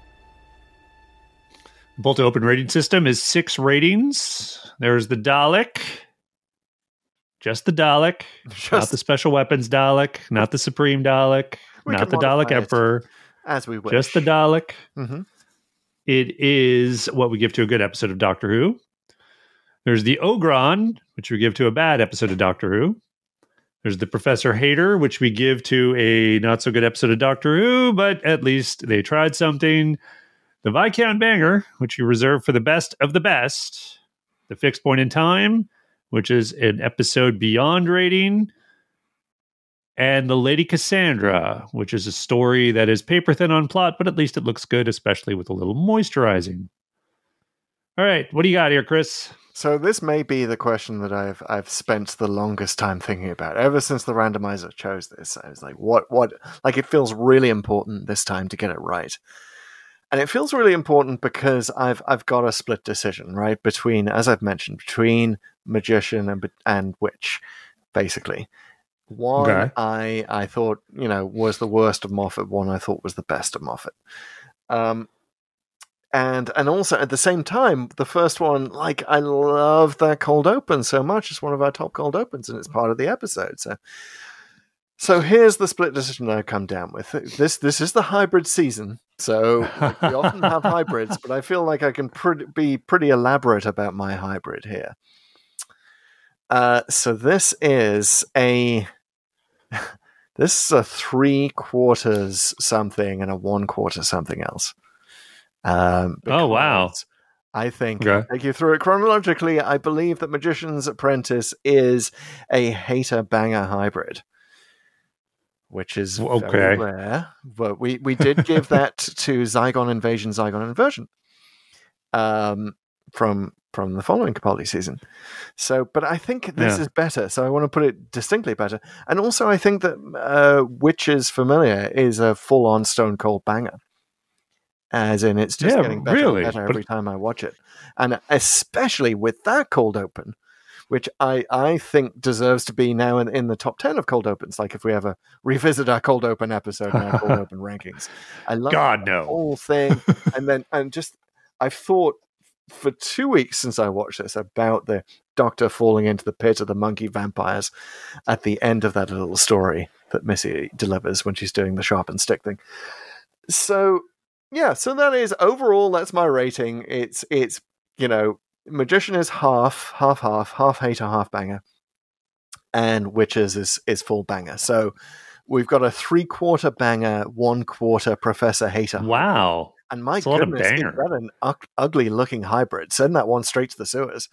The Bolton Open rating system is six ratings. There's the Dalek. Just the Dalek. Not Just- the Special Weapons Dalek. Not the Supreme Dalek. We Not can the Dalek modify it Emperor. As we wish. Just the Dalek. Mhm. It is what we give to a good episode of Doctor Who. There's the Ogron, which we give to a bad episode of Doctor Who. There's the Professor Hater, which we give to a not so good episode of Doctor Who, but at least they tried something. The Viscount Banger, which we reserve for the best of the best. The Fixed Point in Time, which is an episode beyond rating. And The Lady Cassandra, which is a story that is paper thin on plot, but at least it looks good, especially with a little moisturizing. All right, what do you got here, Chris? So this may be the question that I've I've spent the longest time thinking about. Ever since the randomizer chose this, I was like, what what like it feels really important this time to get it right. And it feels really important because I've I've got a split decision, right? Between, as I've mentioned, between magician and and witch, basically. One Okay. I I thought, you know, was the worst of Moffat, one I thought was the best of Moffat. Um And and also at the same time, the first one, like, I love that cold open so much. It's one of our top cold opens, and it's part of the episode. So, so here's the split decision I come down with. This this is the hybrid season, so like, we often have hybrids, but I feel like I can pre- be pretty elaborate about my hybrid here. Uh, so this is a this is a three quarters something and a one quarter something else. Um, Oh, wow. because I think, Okay. I'll take you through it chronologically. I believe that Magician's Apprentice is a hater-banger hybrid, which is Okay. very rare. But we, we did give that to Zygon Invasion, Zygon Inversion um, from from the following Capaldi season. So, but I think this Yeah. is better. So I want to put it distinctly better. And also I think that uh, Witch's Familiar is a full-on Stone Cold banger. As in, it's just Yeah, getting better really? and better But- every time I watch it. And especially with that cold open, which I, I think deserves to be now in, in the top ten of cold opens, like if we ever revisit our cold open episode and our cold open rankings. I love God, the no. whole thing. And then, and just, I've thought for two weeks since I watched this about the Doctor falling into the pit of the monkey vampires at the end of that little story that Missy delivers when she's doing the sharpened stick thing. So, yeah, so that is overall, that's my rating. It's, it's, you know, Magician is half, half, half, half hater, half banger. And Witches is, is full banger. So we've got a three-quarter banger, one-quarter Professor Hater. Wow. And my That's a lot of goodness, is banger. that an u- ugly-looking hybrid? Send that one straight to the sewers.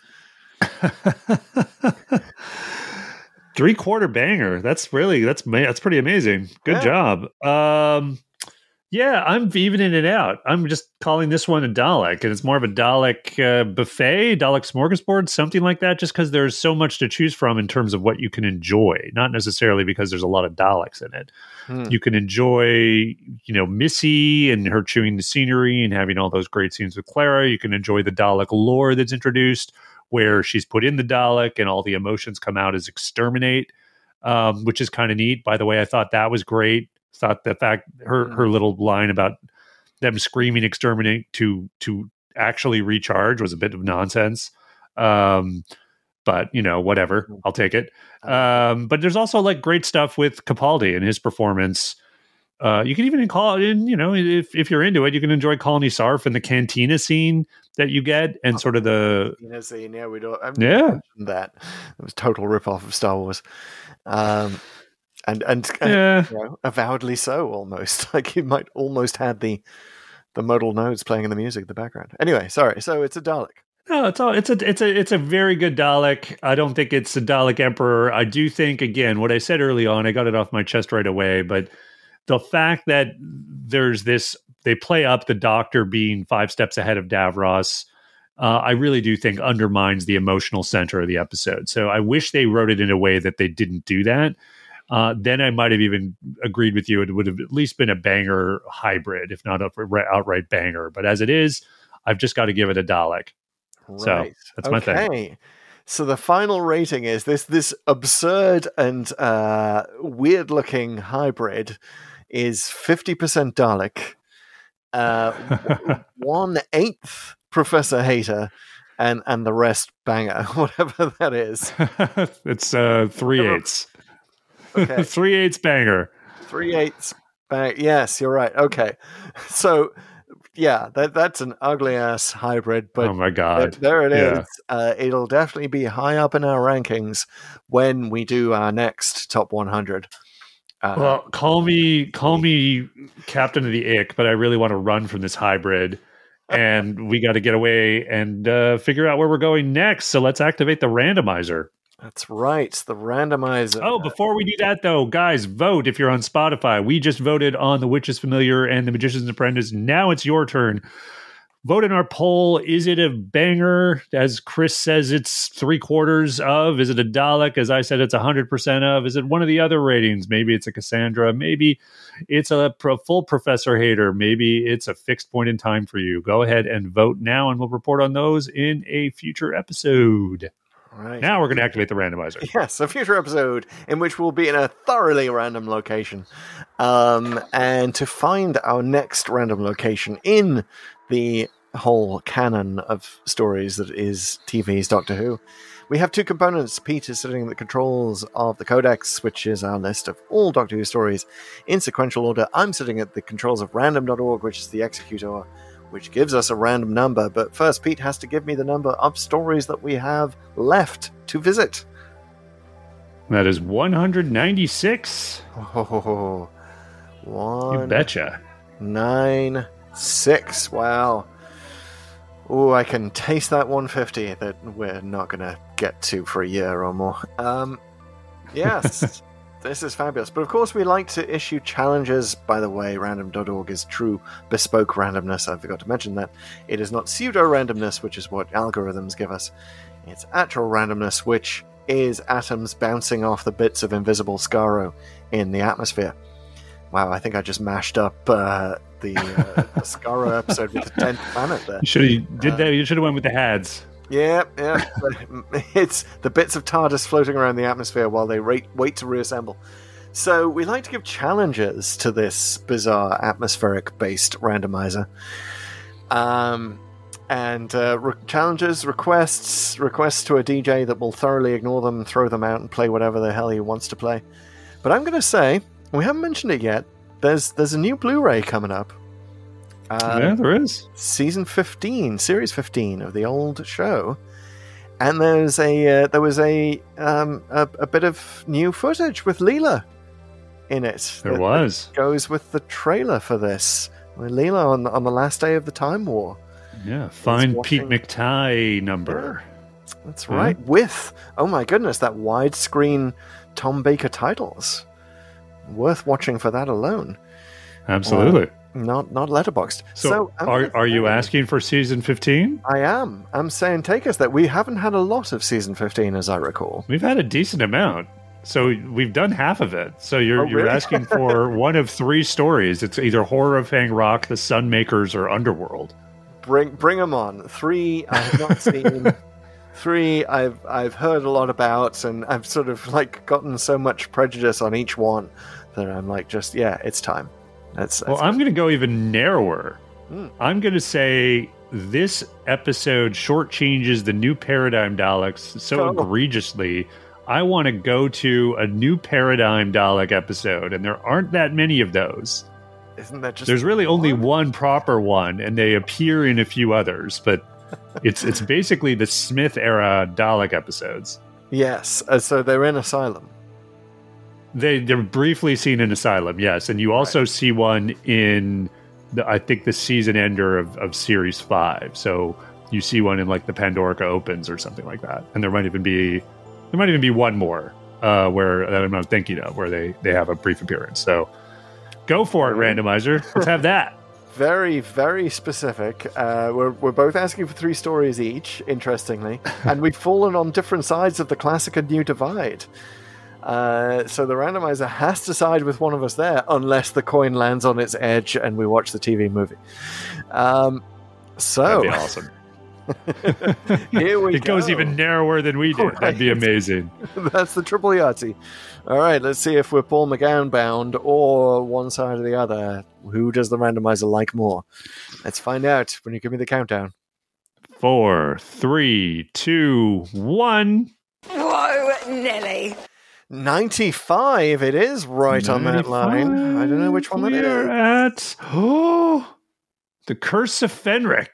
Three quarter banger. That's really that's ma- that's pretty amazing. Good Yeah. job. Um, yeah, I'm evening it out. I'm just calling this one a Dalek, and it's more of a Dalek uh, buffet, Dalek smorgasbord, something like that. Just because there's so much to choose from in terms of what you can enjoy, not necessarily because there's a lot of Daleks in it. Hmm. You can enjoy, you know, Missy and her chewing the scenery and having all those great scenes with Clara. You can enjoy the Dalek lore that's introduced, where she's put in the Dalek and all the emotions come out as exterminate, um, which is kind of neat. By the way, I thought that was great. Thought the fact her her little line about them screaming exterminate to to actually recharge was a bit of nonsense. Um, but you know, whatever, I'll take it. Um, but there's also like great stuff with Capaldi and his performance. Uh, you can even call it in, you know, if if you're into it, you can enjoy Colony Sarf and the cantina scene that you get, and sort of the Cantina scene. Yeah, we don't. I've Yeah. mentioned that it was total rip off of Star Wars, um, and and, and Yeah. you know, avowedly so, almost like you might almost had the the modal notes playing in the music in the background. Anyway, sorry. So it's a Dalek. No, it's all it's a it's a it's a very good Dalek. I don't think it's a Dalek Emperor. I do think, again, what I said early on, I got it off my chest right away, but the fact that there's this, they play up the Doctor being five steps ahead of Davros, uh, I really do think undermines the emotional center of the episode. So I wish they wrote it in a way that they didn't do that. Uh, then I might have even agreed with you. It would have at least been a banger hybrid, if not a outright banger. But as it is, I've just got to give it a Dalek. So Right. that's my thing. Okay. So the final rating is this this absurd and uh, weird looking hybrid is fifty percent Dalek, uh, w- one eighth Professor Hater, and and the rest banger, whatever that is. It's uh, three eighths. Okay. Three eighths banger. Three eighths bang. Yes, you're right. Okay. So yeah, that that's an ugly ass hybrid, but Oh my God. there it is. Yeah. Uh, it'll definitely be high up in our rankings when we do our next top one hundred. Uh, Well, call me call me captain of the ick, but I really want to run from this hybrid, and we got to get away and uh, figure out where we're going next. So let's activate the randomizer. That's right, the randomizer. Oh, before we do that, though, guys, vote if you're on Spotify. We just voted on The Witch is Familiar and The Magician's Apprentice. Now it's your turn. Vote in our poll. Is it a banger? As Chris says, it's three quarters of. Is it a Dalek? As I said, it's one hundred percent of. Is it one of the other ratings? Maybe it's a Cassandra. Maybe it's a pro- full Professor Hater. Maybe it's a fixed point in time for you. Go ahead and vote now, and we'll report on those in a future episode. Right. Now we're going to activate the randomizer. Yes, a future episode in which we'll be in a thoroughly random location. Um, and to find our next random location in the whole canon of stories that is T V's Doctor Who, we have two components. Pete is sitting at the controls of the Codex, which is our list of all Doctor Who stories in sequential order. I'm sitting at the controls of random dot org, which is the executor, which gives us a random number. But first, Pete has to give me the number of stories that we have left to visit. That is one hundred ninety-six. Oh, one, You betcha. nine, six. Wow. Oh, I can taste that one fifty that we're not going to get to for a year or more. Um, yes, this is fabulous. But of course, we like to issue challenges. By the way, random dot org is true bespoke randomness. I forgot to mention that. It is not pseudo randomness, which is what algorithms give us. It's actual randomness, which is atoms bouncing off the bits of invisible Skaro in the atmosphere. Wow, I think I just mashed up uh, the, uh, the Skaro episode with the tenth planet there. You should have did that. You should have went with the Hads. Yeah, yeah. But it's the bits of TARDIS floating around the atmosphere while they wait, wait to reassemble. So we like to give challenges to this bizarre atmospheric-based randomizer. Um, and uh, re- challenges, requests, requests to a D J that will thoroughly ignore them, throw them out, and play whatever the hell he wants to play. But I'm going to say, we haven't mentioned it yet, there's there's a new Blu-ray coming up. Um, yeah, there is. Season fifteen, series fifteen of the old show, and there's a uh, there was a, um, a a bit of new footage with Leela in it. There that, was. That goes with the trailer for this. Leela on, on the last day of the Time War. Yeah, find watching... Pete McTighe number. Yeah, that's right. Yeah. With, oh my goodness, that widescreen Tom Baker titles. Worth watching for that alone. Absolutely. Uh, not not letterboxed. So, so are are you asking for season fifteen? I am. I'm saying take us that we haven't had a lot of season fifteen, as I recall. We've had a decent amount. So we've done half of it. So you're oh, you're really? asking for one of three stories. It's either Horror of Hang Rock, The Sunmakers, or Underworld. Bring bring them on. Three I have not seen. Three I've I've heard a lot about, and I've sort of like gotten so much prejudice on each one that I'm like, just yeah, it's time. That's, that's well, I'm going to go even narrower. Mm. I'm going to say this episode shortchanges the New Paradigm Daleks so oh. egregiously. I want to go to a New Paradigm Dalek episode, and there aren't that many of those. Isn't that just There's really one? only one proper one, and they appear in a few others, but it's it's basically the Smith era Dalek episodes. Yes, uh, so they're in Asylum. They they're briefly seen in Asylum, yes, and you also right. see one in the, I think the season ender of, of series five. So you see one in like the Pandorica Opens or something like that, and there might even be there might even be one more uh, where that I'm not thinking of where they they have a brief appearance. So go for it, randomizer. Let's have that. Very, very specific. Uh, we're we're both asking for three stories each, interestingly, and we've fallen on different sides of the classic and new divide. Uh, so the randomizer has to side with one of us there, unless the coin lands on its edge and we watch the T V movie. Um, so that'd be awesome. Here we it go. goes even narrower than we did. Right. That'd be amazing. That's the triple Yahtzee. All right, let's see if we're Paul McGowan bound or one side or the other. Who does the randomizer like more? Let's find out when you give me the countdown. Four, three, two, one. Whoa, Nelly. ninety-five. It is right on that line. I don't know which one that is. We're at oh, the Curse of Fenric.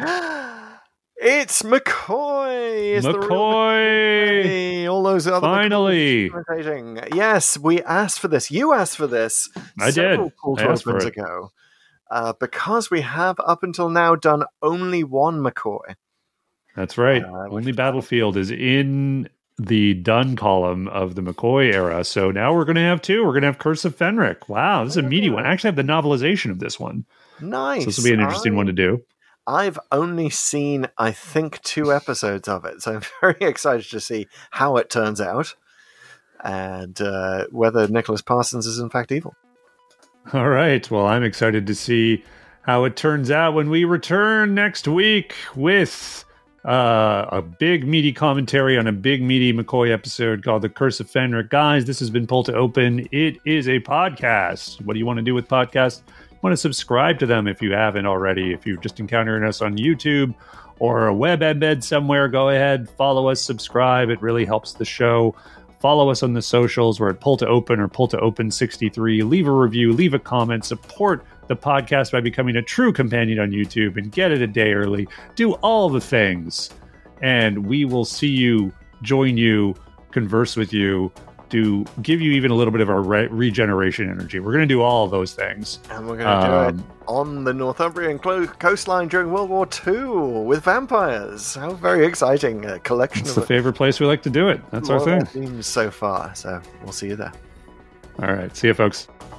It's McCoy. It's McCoy. The All those other finally. Yes, we asked for this. You asked for this. I did. Cool I asked for it. ago, uh, because we have up until now done only one McCoy. That's right. Uh, only Battlefield is in the done column of the McCoy era. So now we're going to have two. We're going to have Curse of Fenric. Wow, this is a meaty one. I actually have the novelization of this one. Nice. So this will be an interesting I, one to do. I've only seen, I think, two episodes of it. So I'm very excited to see how it turns out and uh, whether Nicholas Parsons is in fact evil. All right. Well, I'm excited to see how it turns out when we return next week with Uh, a big meaty commentary on a big meaty McCoy episode called The Curse of Fenric. Guys, this has been Pull to Open. It is a podcast. What do you want to do with podcasts? You want to subscribe to them if you haven't already. If you're just encountering us on YouTube or a web embed somewhere, go ahead, follow us, subscribe. It really helps the show. Follow us on the socials. We're at Pull to Open or Pull to Open sixty-three. Leave a review, leave a comment, support the podcast by becoming a true companion on YouTube and get it a day early. Do all the things. And we will see you, join you, converse with you, to give you even a little bit of our re- regeneration energy. We're going to do all of those things. And we're going to um, do it on the Northumbrian clo- coastline during World War Two with vampires. How very exciting. A collection It's of the favorite place we like to do it. That's our thing. Themes so far. So we'll see you there. All right. See you, folks.